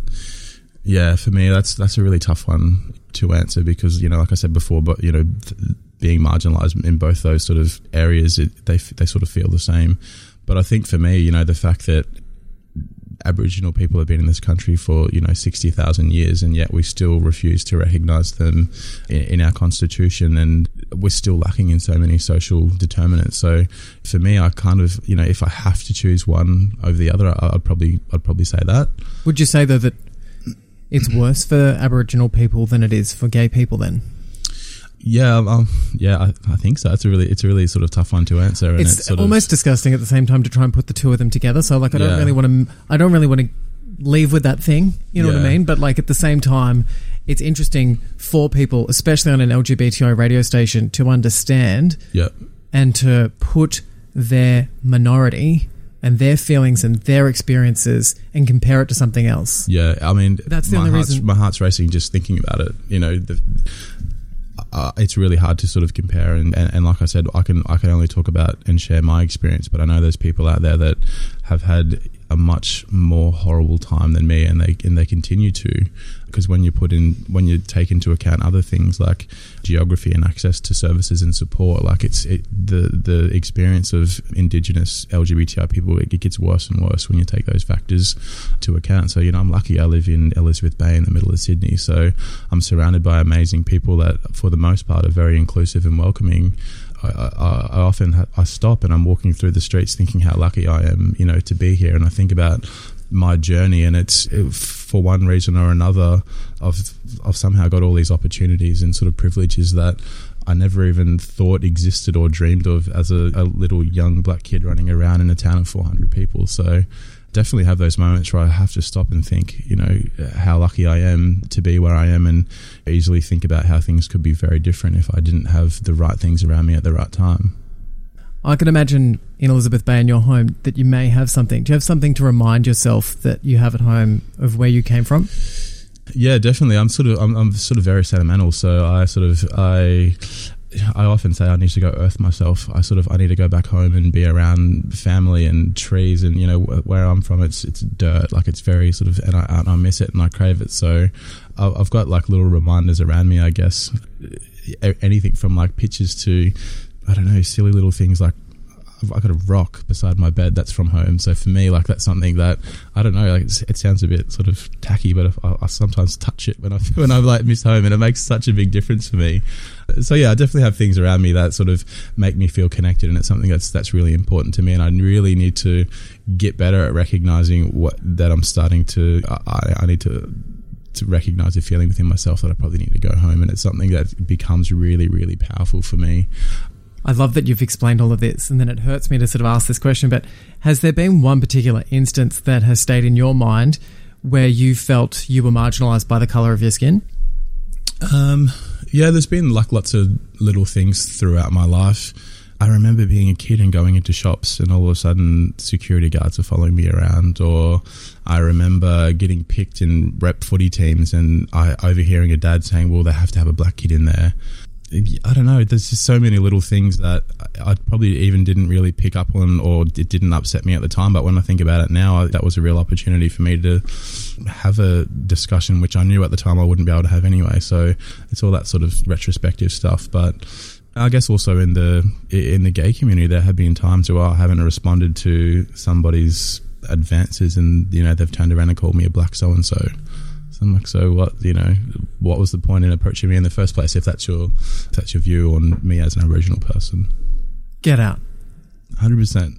Yeah, for me, that's that's a really tough one to answer because, you know, like I said before, but, you know, th- being marginalised in both those sort of areas, it, they they sort of feel the same. But I think for me, you know, the fact that Aboriginal people have been in this country for, you know, sixty thousand years, and yet we still refuse to recognise them in, in our constitution, and we're still lacking in so many social determinants. So for me, I kind of, you know, if I have to choose one over the other, I'd probably I'd probably say that. Would you say though that it's worse for Aboriginal people than it is for gay people then? Yeah, um, yeah, I, I think so. It's a really, it's a really sort of tough one to answer. And it's, it's sort almost of disgusting at the same time to try and put the two of them together. So, like, I don't Yeah. really want to, I don't really want to leave with that thing. You know what I Yeah. mean? But like at the same time, it's interesting for people, especially on an L G B T I radio station, to understand yeah, and to put their minority and their feelings and their experiences and compare it to something else. yeah. I mean, That's the my only heart's, reason- my heart's racing just thinking about it. You know, the, uh, it's really hard to sort of compare, and, and, and like I said, I can I can only talk about and share my experience, but I know there's people out there that have had a much more horrible time than me, and they and they continue to, because when you put in when you take into account other things like geography and access to services and support, like it's it, the the experience of Indigenous L G B T I people, it gets worse and worse when you take those factors to account. So, you know, I'm lucky I live in Elizabeth Bay in the middle of Sydney, so I'm surrounded by amazing people that for the most part are very inclusive and welcoming. I, I, I often ha- I stop and I'm walking through the streets thinking how lucky I am, you know, to be here, and I think about my journey, and it's it, for one reason or another, I've I've somehow got all these opportunities and sort of privileges that I never even thought existed or dreamed of as a, a little young black kid running around in a town of four hundred people. So definitely have those moments where I have to stop and think, you know, how lucky I am to be where I am, and easily think about how things could be very different if I didn't have the right things around me at the right time. I can imagine in Elizabeth Bay in your home that you may have something. Do you have something to remind yourself that you have at home of where you came from? Yeah, definitely. I'm sort of I'm, I'm sort of very sentimental, so I sort of I I often say I need to go earth myself. I sort of I need to go back home and be around family and trees, and you know where I'm from, it's it's dirt, like it's very sort of, and I, and I miss it and I crave it. So I've got like little reminders around me, I guess. Anything from like pictures to, I don't know, silly little things like I've got a rock beside my bed that's from home. So for me, like that's something that I don't know. Like it's, it sounds a bit sort of tacky, but I, I sometimes touch it when I when I like miss home, and it makes such a big difference for me. So yeah, I definitely have things around me that sort of make me feel connected, and it's something that's that's really important to me. And I really need to get better at recognizing what that I'm starting to. I, I need to. to recognise the feeling within myself that I probably need to go home, and it's something that becomes really, really powerful for me. I love that you've explained all of this, and then it hurts me to sort of ask this question, but has there been one particular instance that has stayed in your mind where you felt you were marginalised by the colour of your skin? Um, yeah, there's been like lots of little things throughout my life. I remember being a kid and going into shops, and all of a sudden security guards are following me around, or I remember getting picked in rep footy teams and I overhearing a dad saying, well, they have to have a black kid in there. I don't know, there's just so many little things that I probably even didn't really pick up on, or it didn't upset me at the time, but when I think about it now, that was a real opportunity for me to have a discussion which I knew at the time I wouldn't be able to have anyway. So it's all that sort of retrospective stuff. But I guess also in the in the gay community, there have been times where I haven't responded to somebody's advances, and you know they've turned around and called me a black so and so. So I'm like, so what, you know, what was the point in approaching me in the first place if that's your, if that's your view on me as an Aboriginal person? Get out. one hundred percent.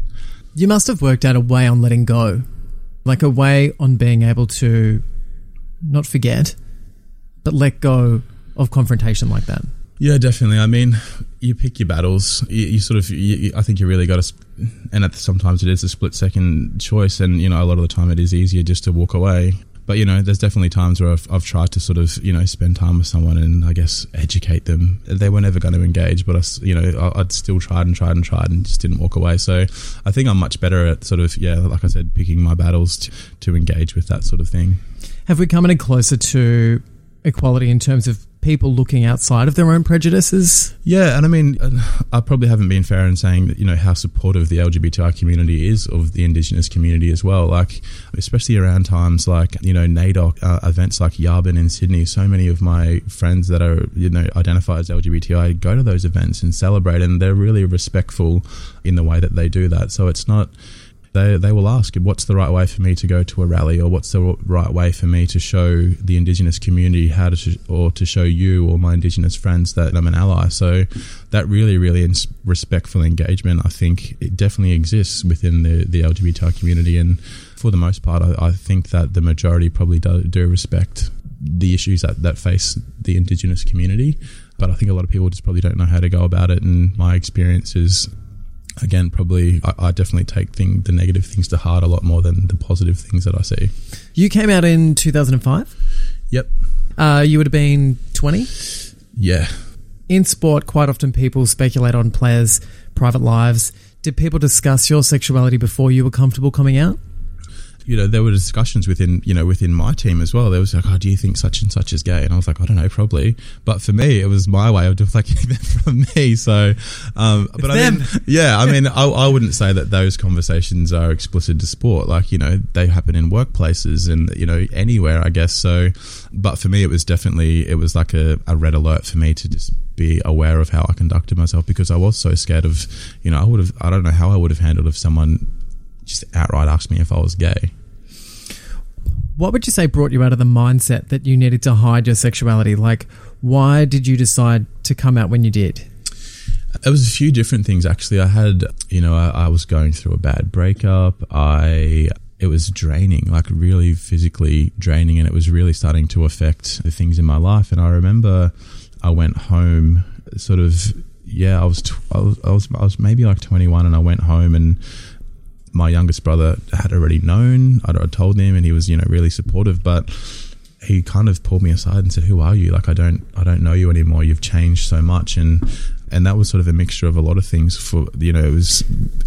You must have worked out a way on letting go, like a way on being able to not forget, but let go of confrontation like that. Yeah, definitely. I mean, you pick your battles. You, you sort of, you, you, I think you really got to, and at, sometimes it is a split second choice, and, you know, a lot of the time it is easier just to walk away. But, you know, there's definitely times where I've, I've tried to sort of, you know, spend time with someone and, I guess, educate them. They were never going to engage, but, I, you know, I'd still tried and tried and tried and just didn't walk away. So I think I'm much better at sort of, yeah, like I said, picking my battles to, to engage with that sort of thing. Have we come any closer to equality in terms of people looking outside of their own prejudices? Yeah, and I mean, I probably haven't been fair in saying that, you know, how supportive the L G B T I community is of the Indigenous community as well. Like, especially around times like, you know, NAIDOC, uh, events like Yarbin in Sydney. So many of my friends that are, you know, identify as L G B T I go to those events and celebrate, and they're really respectful in the way that they do that. So it's not... They they will ask, what's the right way for me to go to a rally, or what's the right way for me to show the Indigenous community how to, sh- or to show you or my Indigenous friends that I'm an ally. So that really, really ins- respectful engagement, I think it definitely exists within the, the L G B T I community. And for the most part, I, I think that the majority probably do, do respect the issues that, that face the Indigenous community. But I think a lot of people just probably don't know how to go about it. And my experience is, again, probably I, I definitely take thing, the negative things to heart a lot more than the positive things that I see. You came out in two thousand five? Yep. Uh, you would have been twenty? Yeah. In sport, quite often people speculate on players' private lives. Did people discuss your sexuality before you were comfortable coming out? You know, there were discussions within, you know, within my team as well. There was like, oh, do you think such and such is gay? And I was like, I don't know, probably. But for me, it was my way of deflecting them from me. So, um, it's but I them. mean, yeah, I mean, I, I wouldn't say that those conversations are explicit to sport. Like, you know, they happen in workplaces and, you know, anywhere, I guess. So, but for me, it was definitely, it was like a, a red alert for me to just be aware of how I conducted myself, because I was so scared of, you know, I would have, I don't know how I would have handled if someone just outright asked me if I was gay. What would you say brought you out of the mindset that you needed to hide your sexuality? Like, why did you decide to come out when you did? It was a few different things, actually. I had, you know, I, I was going through a bad breakup. I, it was draining, like really physically draining, and it was really starting to affect the things in my life. And I remember I went home sort of, yeah, I was, tw- I was, I was, I was maybe like twenty-one, and I went home, and my youngest brother had already known. I'd, I'd told him, and he was, you know, really supportive, but he kind of pulled me aside and said, who are you? Like, I don't, I don't know you anymore. You've changed so much. And, and that was sort of a mixture of a lot of things. For, you know, it was,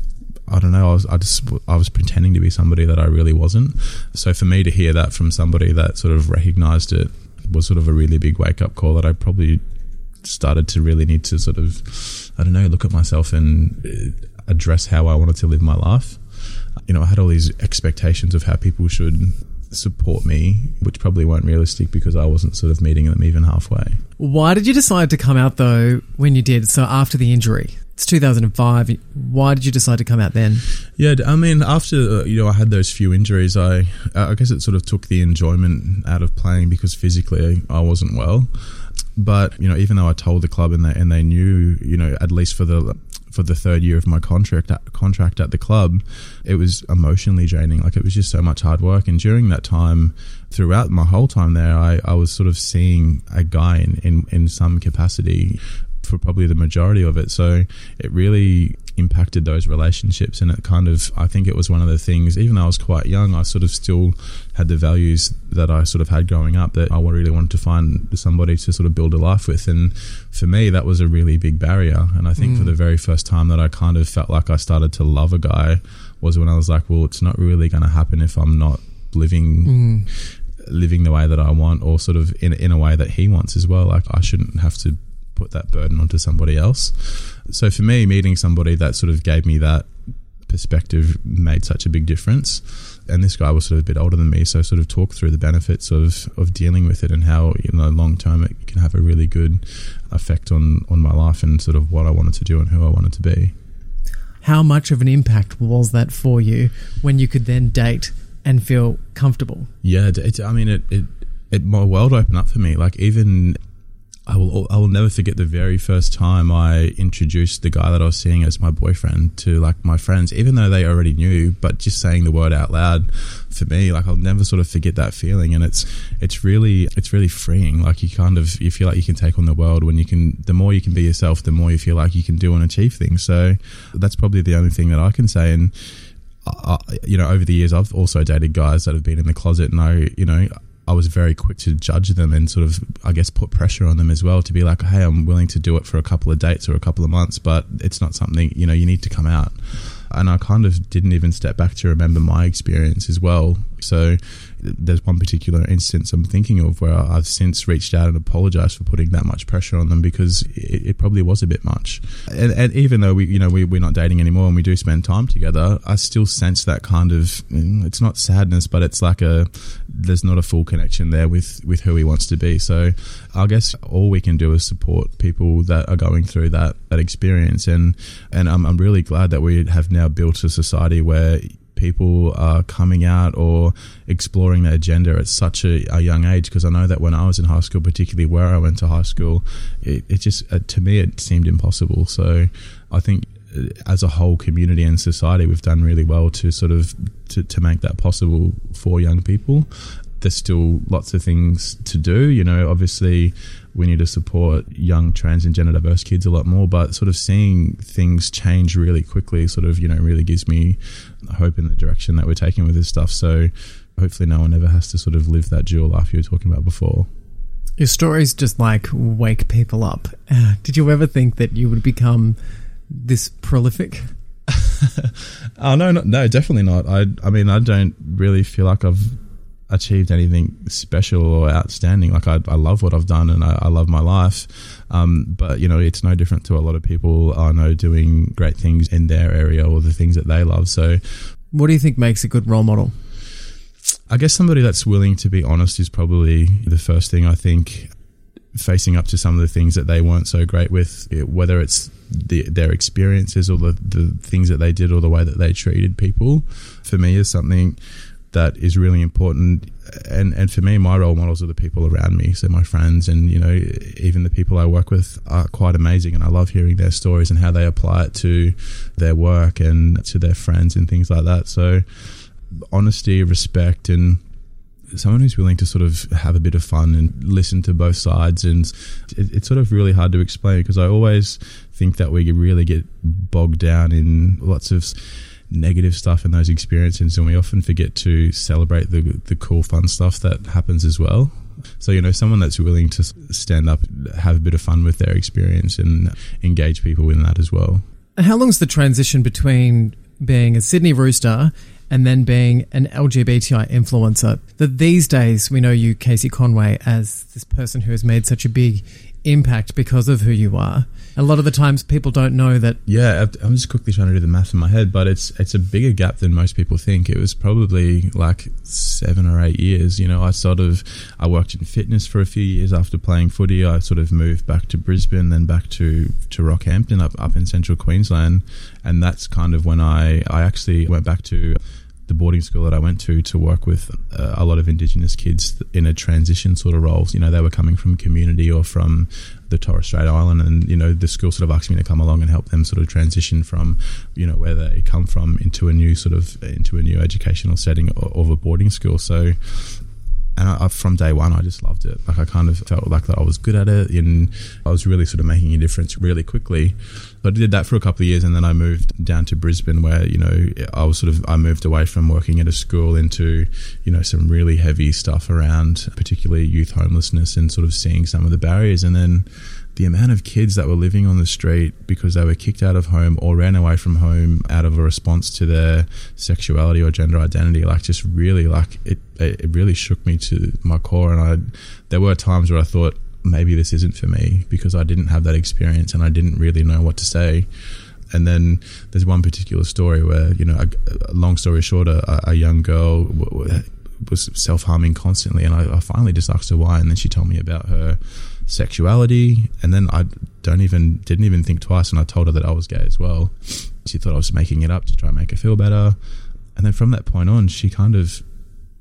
I don't know, I was, I just, I was pretending to be somebody that I really wasn't. So for me to hear that from somebody that sort of recognized it was sort of a really big wake up call, that I probably started to really need to sort of, I don't know, look at myself and address how I wanted to live my life. You know, I had all these expectations of how people should support me, which probably weren't realistic because I wasn't sort of meeting them even halfway. Why did you decide to come out, though, when you did? So after the injury, it's two thousand five. Why did you decide to come out then? Yeah, I mean, after, uh, you know, I had those few injuries, I, I guess it sort of took the enjoyment out of playing, because physically I wasn't well. But, you know, even though I told the club and they, and they knew, you know, at least for the... for the third year of my contract at, contract at the club, it was emotionally draining. Like, it was just so much hard work. And during that time, throughout my whole time there, I, I was sort of seeing a guy in, in, in some capacity for probably the majority of it. So it really impacted those relationships, and it kind of, I think it was one of the things, even though I was quite young, I sort of still had the values that I sort of had growing up, that I really wanted to find somebody to sort of build a life with. And for me, that was a really big barrier. And I think mm. for the very first time that I kind of felt like I started to love a guy was when I was like, well, it's not really going to happen if I'm not living mm. living the way that I want, or sort of in, in a way that he wants as well. Like, I shouldn't have to put that burden onto somebody else. So for me, meeting somebody that sort of gave me that perspective made such a big difference. And this guy was sort of a bit older than me, so sort of talk through the benefits of, of dealing with it, and how, you know, long term it can have a really good effect on, on my life and sort of what I wanted to do and who I wanted to be. How much of an impact was that for you when you could then date and feel comfortable? Yeah, it, I mean, it, it it, my world opened up for me. Like, even I will I will never forget the very first time I introduced the guy that I was seeing as my boyfriend to like my friends, even though they already knew, but just saying the word out loud for me, like, I'll never sort of forget that feeling. And it's it's really it's really freeing. Like, you kind of you feel like you can take on the world when you can. The more you can be yourself, the more you feel like you can do and achieve things. So that's probably the only thing that I can say. And I, you know, over the years, I've also dated guys that have been in the closet, and I, you know, I was very quick to judge them and sort of, I guess, put pressure on them as well to be like, hey, I'm willing to do it for a couple of dates or a couple of months, but it's not something, you know, you need to come out. And I kind of didn't even step back to remember my experience as well. So there's one particular instance I'm thinking of where I've since reached out and apologized for putting that much pressure on them, because it, it probably was a bit much. And, and even though we, you know, we, we're not dating anymore and we do spend time together, I still sense that kind of, it's not sadness, but it's like a, there's not a full connection there with, with who he wants to be. So I guess all we can do is support people that are going through that, that experience. And, and I'm, I'm really glad that we have now built a society where people are coming out or exploring their gender at such a, a young age, because I know that when I was in high school, particularly where I went to high school, it, it just, uh, to me, it seemed impossible. So I think as a whole community and society, we've done really well to sort of to, to make that possible for young people. There's still lots of things to do, you know, obviously we need to support young trans and gender diverse kids a lot more, but sort of seeing things change really quickly sort of, you know, really gives me hope in the direction that we're taking with this stuff. So hopefully no one ever has to sort of live that dual life you were talking about before. Your stories just like wake people up. Uh, did you ever think that you would become this prolific? Oh, no, no, no, definitely not. I, I mean, I don't really feel like I've achieved anything special or outstanding. Like, I, I love what I've done and I, I love my life. Um, but, you know, it's no different to a lot of people I know doing great things in their area or the things that they love. So what do you think makes a good role model? I guess somebody that's willing to be honest is probably the first thing. I think facing up to some of the things that they weren't so great with, whether it's the, their experiences or the, the things that they did or the way that they treated people, for me is something that is really important. And and for me, my role models are the people around me. So my friends and, you know, even the people I work with are quite amazing. And I love hearing their stories and how they apply it to their work and to their friends and things like that. So honesty, respect, and someone who's willing to sort of have a bit of fun and listen to both sides. And it, it's sort of really hard to explain, because I always think that we really get bogged down in lots of negative stuff in those experiences, and we often forget to celebrate the the cool, fun stuff that happens as well. So, you know, someone that's willing to stand up, have a bit of fun with their experience and engage people in that as well. How long's the transition between being a Sydney Rooster and then being an L G B T I influencer? That these days we know you, Casey Conway, as this person who has made such a big impact because of who you are. A lot of the times people don't know that. Yeah, I'm just quickly trying to do the math in my head, but it's it's a bigger gap than most people think. It was probably like seven or eight years. You know, I sort of, I worked in fitness for a few years after playing footy. I sort of moved back to Brisbane, then back to, to Rockhampton up, up in central Queensland. And that's kind of when I, I actually went back to the boarding school that I went to to work with uh, a lot of Indigenous kids in a transition sort of roles. You know, they were coming from community or from the Torres Strait Island, and, you know, the school sort of asked me to come along and help them sort of transition from, you know, where they come from into a new sort of, into a new educational setting of a boarding school. So, and I, from day one, I just loved it. Like, I kind of felt like that I was good at it, and I was really sort of making a difference really quickly. So I did that for a couple of years, and then I moved down to Brisbane, where, you know, I was sort of, I moved away from working at a school into, you know, some really heavy stuff around particularly youth homelessness and sort of seeing some of the barriers. And then the amount of kids that were living on the street because they were kicked out of home or ran away from home out of a response to their sexuality or gender identity, like, just really, like, it it really shook me to my core. And I there were times where I thought, maybe this isn't for me, because I didn't have that experience and I didn't really know what to say. And then there's one particular story where, you know, a, a long story short, a, a young girl w- w- was self-harming constantly, and I, I finally just asked her why, and then she told me about her sexuality, and then I don't even didn't even think twice, and I told her that I was gay as well. She thought I was making it up to try and make her feel better, and then from that point on, she kind of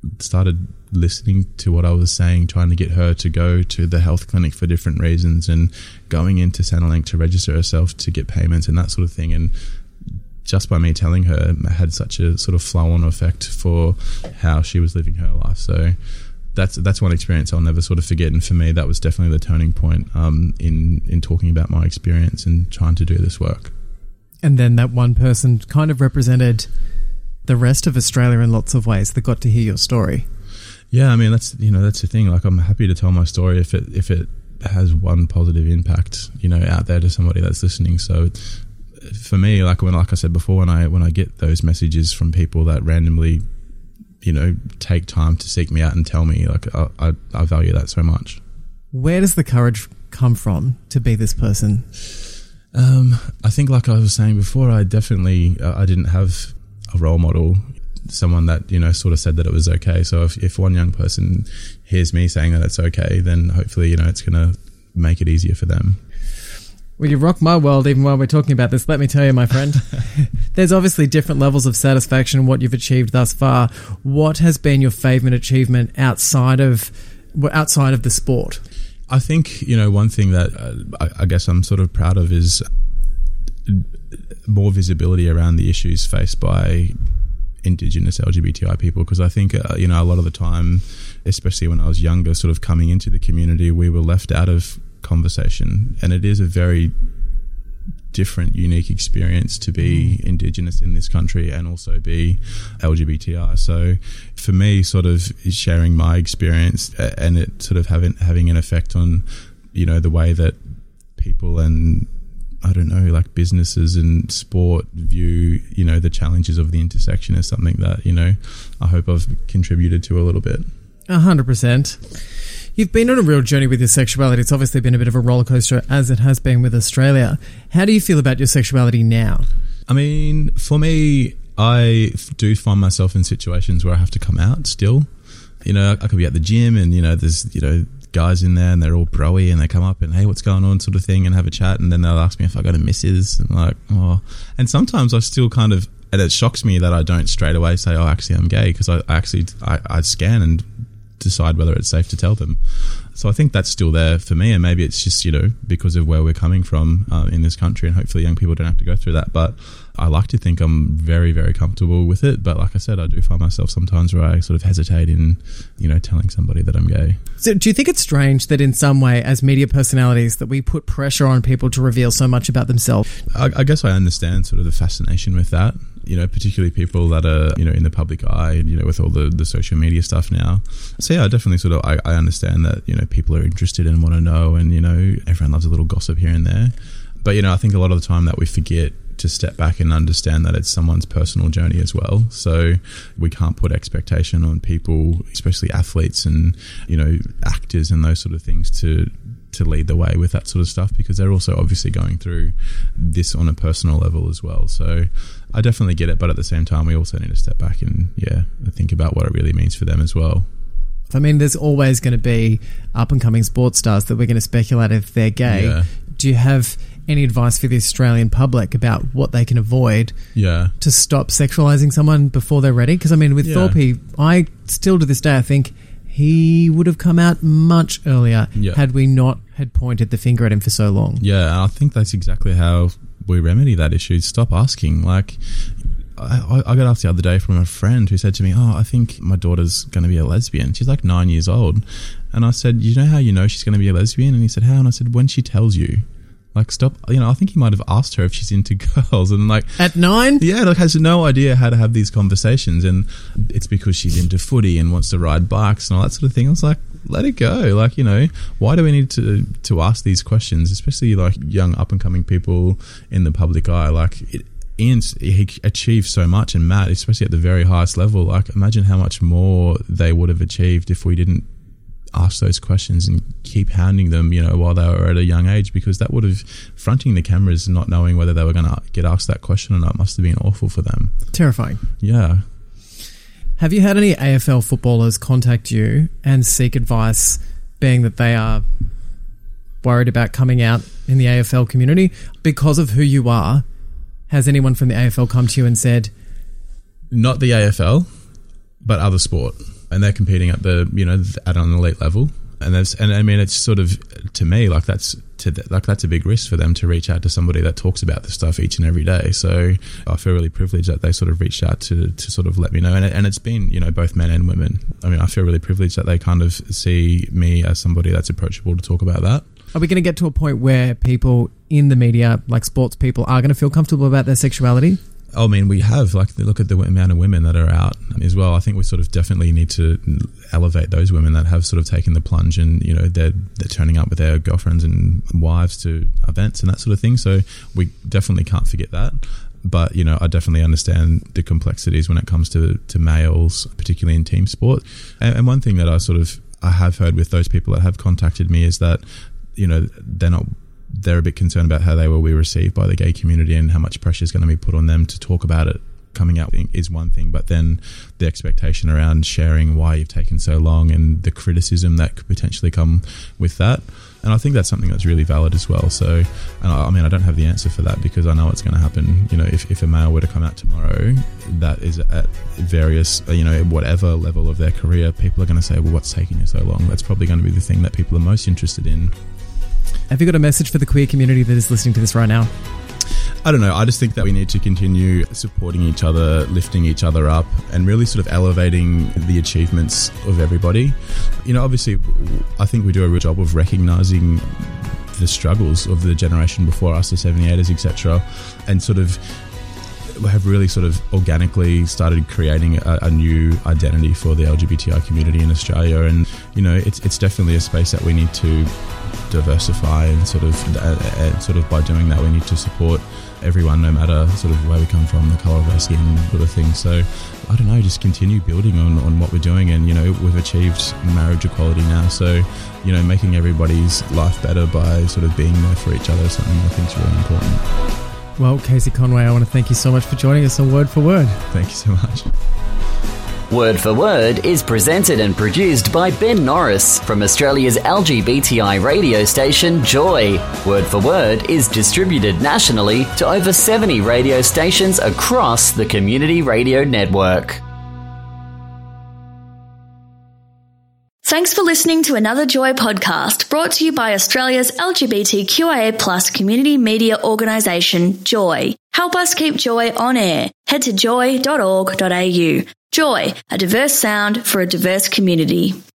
started listening to what I was saying, trying to get her to go to the health clinic for different reasons and going into Centrelink to register herself to get payments and that sort of thing. And just by me telling her, it had such a sort of flow-on effect for how she was living her life. So that's that's one experience I'll never sort of forget. And for me, that was definitely the turning point um, in, in talking about my experience and trying to do this work. And then that one person kind of represented the rest of Australia in lots of ways that got to hear your story. Yeah, I mean, that's, you know, that's the thing. Like, I'm happy to tell my story if it if it has one positive impact, you know, out there to somebody that's listening. So for me, like when, like I said before, when I when I get those messages from people that randomly, you know, take time to seek me out and tell me, like, I, I, I value that so much. Where does the courage come from to be this person? Um, I think, like I was saying before, I definitely uh, I didn't have a role model, someone that, you know, sort of said that it was okay. So if, if one young person hears me saying that it's okay, then hopefully, you know, it's going to make it easier for them. Well, you rock my world even while we're talking about this. Let me tell you, my friend, there's obviously different levels of satisfaction in what you've achieved thus far. What has been your favourite achievement outside of outside of the sport? I think, you know, one thing that uh, I, I guess I'm sort of proud of is more visibility around the issues faced by Indigenous L G B T I people, because I think, uh, you know, a lot of the time, especially when I was younger, sort of coming into the community, we were left out of conversation, and it is a very different, unique experience to be Indigenous in this country and also be L G B T I. So for me, sort of sharing my experience and it sort of having having an effect on, you know, the way that people and, I don't know, like businesses and sport view, you know, the challenges of the intersection is something that, you know, I hope I've contributed to a little bit. A hundred percent. You've been on a real journey with your sexuality. It's obviously been a bit of a roller coaster, as it has been with Australia. How do you feel about your sexuality now? I mean, for me, I do find myself in situations where I have to come out still. You know, I could be at the gym and, you know, there's, you know, guys in there and they're all broy and they come up and, hey, what's going on, sort of thing, and have a chat, and then they'll ask me if I got a missus, and like, oh. And sometimes I still kind of, and it shocks me that I don't straight away say, oh, actually I'm gay, because I actually, I, I scan and decide whether it's safe to tell them. So I think that's still there for me, and maybe it's just, you know, because of where we're coming from uh, in this country, and hopefully young people don't have to go through that. But I like to think I'm very, very comfortable with it. But like I said, I do find myself sometimes where I sort of hesitate in, you know, telling somebody that I'm gay. So do you think it's strange that in some way, as media personalities, that we put pressure on people to reveal so much about themselves? I, I guess I understand sort of the fascination with that. You know, particularly people that are, you know, in the public eye, you know, with all the, the social media stuff now. So yeah, I definitely sort of, I, I understand that, you know, people are interested and want to know, and, you know, everyone loves a little gossip here and there. But, you know, I think a lot of the time that we forget to step back and understand that it's someone's personal journey as well. So we can't put expectation on people, especially athletes and, you know, actors and those sort of things to to lead the way with that sort of stuff, because they're also obviously going through this on a personal level as well. So I definitely get it, but at the same time, we also need to step back and, yeah, think about what it really means for them as well. I mean, there's always going to be up-and-coming sports stars that we're going to speculate if they're gay. Yeah. Do you have any advice for the Australian public about what they can avoid yeah. to stop sexualising someone before they're ready? Because, I mean, with yeah. Thorpe, I still to this day, I think he would have come out much earlier yeah. had we not had pointed the finger at him for so long. Yeah, and I think that's exactly how we remedy that issue. Stop asking. Like, I, I got asked the other day from a friend who said to me, oh, I think my daughter's going to be a lesbian. She's like nine years old. And I said, you know how you know she's going to be a lesbian? And he said, how? And I said, when she tells you. Like, stop, you know, I think he might have asked her if she's into girls, and like... At nine? Yeah, like has no idea how to have these conversations, and it's because she's into footy and wants to ride bikes and all that sort of thing. I was like, let it go. Like, you know, why do we need to to ask these questions, especially like young up-and-coming people in the public eye? Like, it, Ian's, he achieved so much, and Matt, especially at the very highest level, like, imagine how much more they would have achieved if we didn't ask those questions and keep hounding them, you know, while they were at a young age, because that would have, fronting the cameras, not knowing whether they were going to get asked that question or not, must have been awful for them. Terrifying. Yeah. Have you had any A F L footballers contact you and seek advice, being that they are worried about coming out in the A F L community because of who you are? Has anyone from the A F L come to you and said... Not the A F L, but other sport. and they're competing at the, you know, at an elite level. And that's, and I mean, it's sort of, to me, like that's, to the, like that's a big risk for them to reach out to somebody that talks about this stuff each and every day. So I feel really privileged that they sort of reached out to, to sort of let me know. And, it, and it's been, you know, both men and women. I mean, I feel really privileged that they kind of see me as somebody that's approachable to talk about that. Are we going to get to a point where people in the media, like sports people, are going to feel comfortable about their sexuality? I mean, we have, like, look at the amount of women that are out as well. I think we sort of definitely need to elevate those women that have sort of taken the plunge and, you know, they're, they're turning up with their girlfriends and wives to events and that sort of thing. So we definitely can't forget that. But, you know, I definitely understand the complexities when it comes to, to males, particularly in team sport. And, and one thing that I sort of, I have heard with those people that have contacted me is that, you know, they're not, they're a bit concerned about how they will be received by the gay community and how much pressure is going to be put on them to talk about it. Coming out is one thing, but then the expectation around sharing why you've taken so long and the criticism that could potentially come with that. And I think that's something that's really valid as well. So, and I, I mean, I don't have the answer for that because I know it's going to happen. You know, if, if a male were to come out tomorrow that is at various, you know, whatever level of their career, people are going to say, well, what's taking you so long? That's probably going to be the thing that people are most interested in. Have you got a message for the queer community that is listening to this right now? I don't know. I just think that we need to continue supporting each other, lifting each other up, and really sort of elevating the achievements of everybody. You know, obviously, I think we do a real job of recognising the struggles of the generation before us, the seventy-eighters, et cetera, and sort of have really sort of organically started creating a, a new identity for the L G B T I community in Australia. And, you know, it's it's definitely a space that we need to diversify and sort of, uh, uh, sort of by doing that, we need to support everyone, no matter sort of where we come from, the colour of our skin, sort of thing. So, I don't know, just continue building on, on what we're doing. And, you know, we've achieved marriage equality now. So, you know, making everybody's life better by sort of being there for each other is something I think is really important. Well, Casey Conway, I want to thank you so much for joining us on Word for Word. Thank you so much. Word for Word is presented and produced by Ben Norris from Australia's L G B T I radio station Joy. Word for Word is distributed nationally to over seventy radio stations across the Community Radio Network. Thanks for listening to another Joy podcast brought to you by Australia's L G B T Q I A plus community media organisation, Joy. Help us keep Joy on air. Head to joy dot org dot a u. Joy, a diverse sound for a diverse community.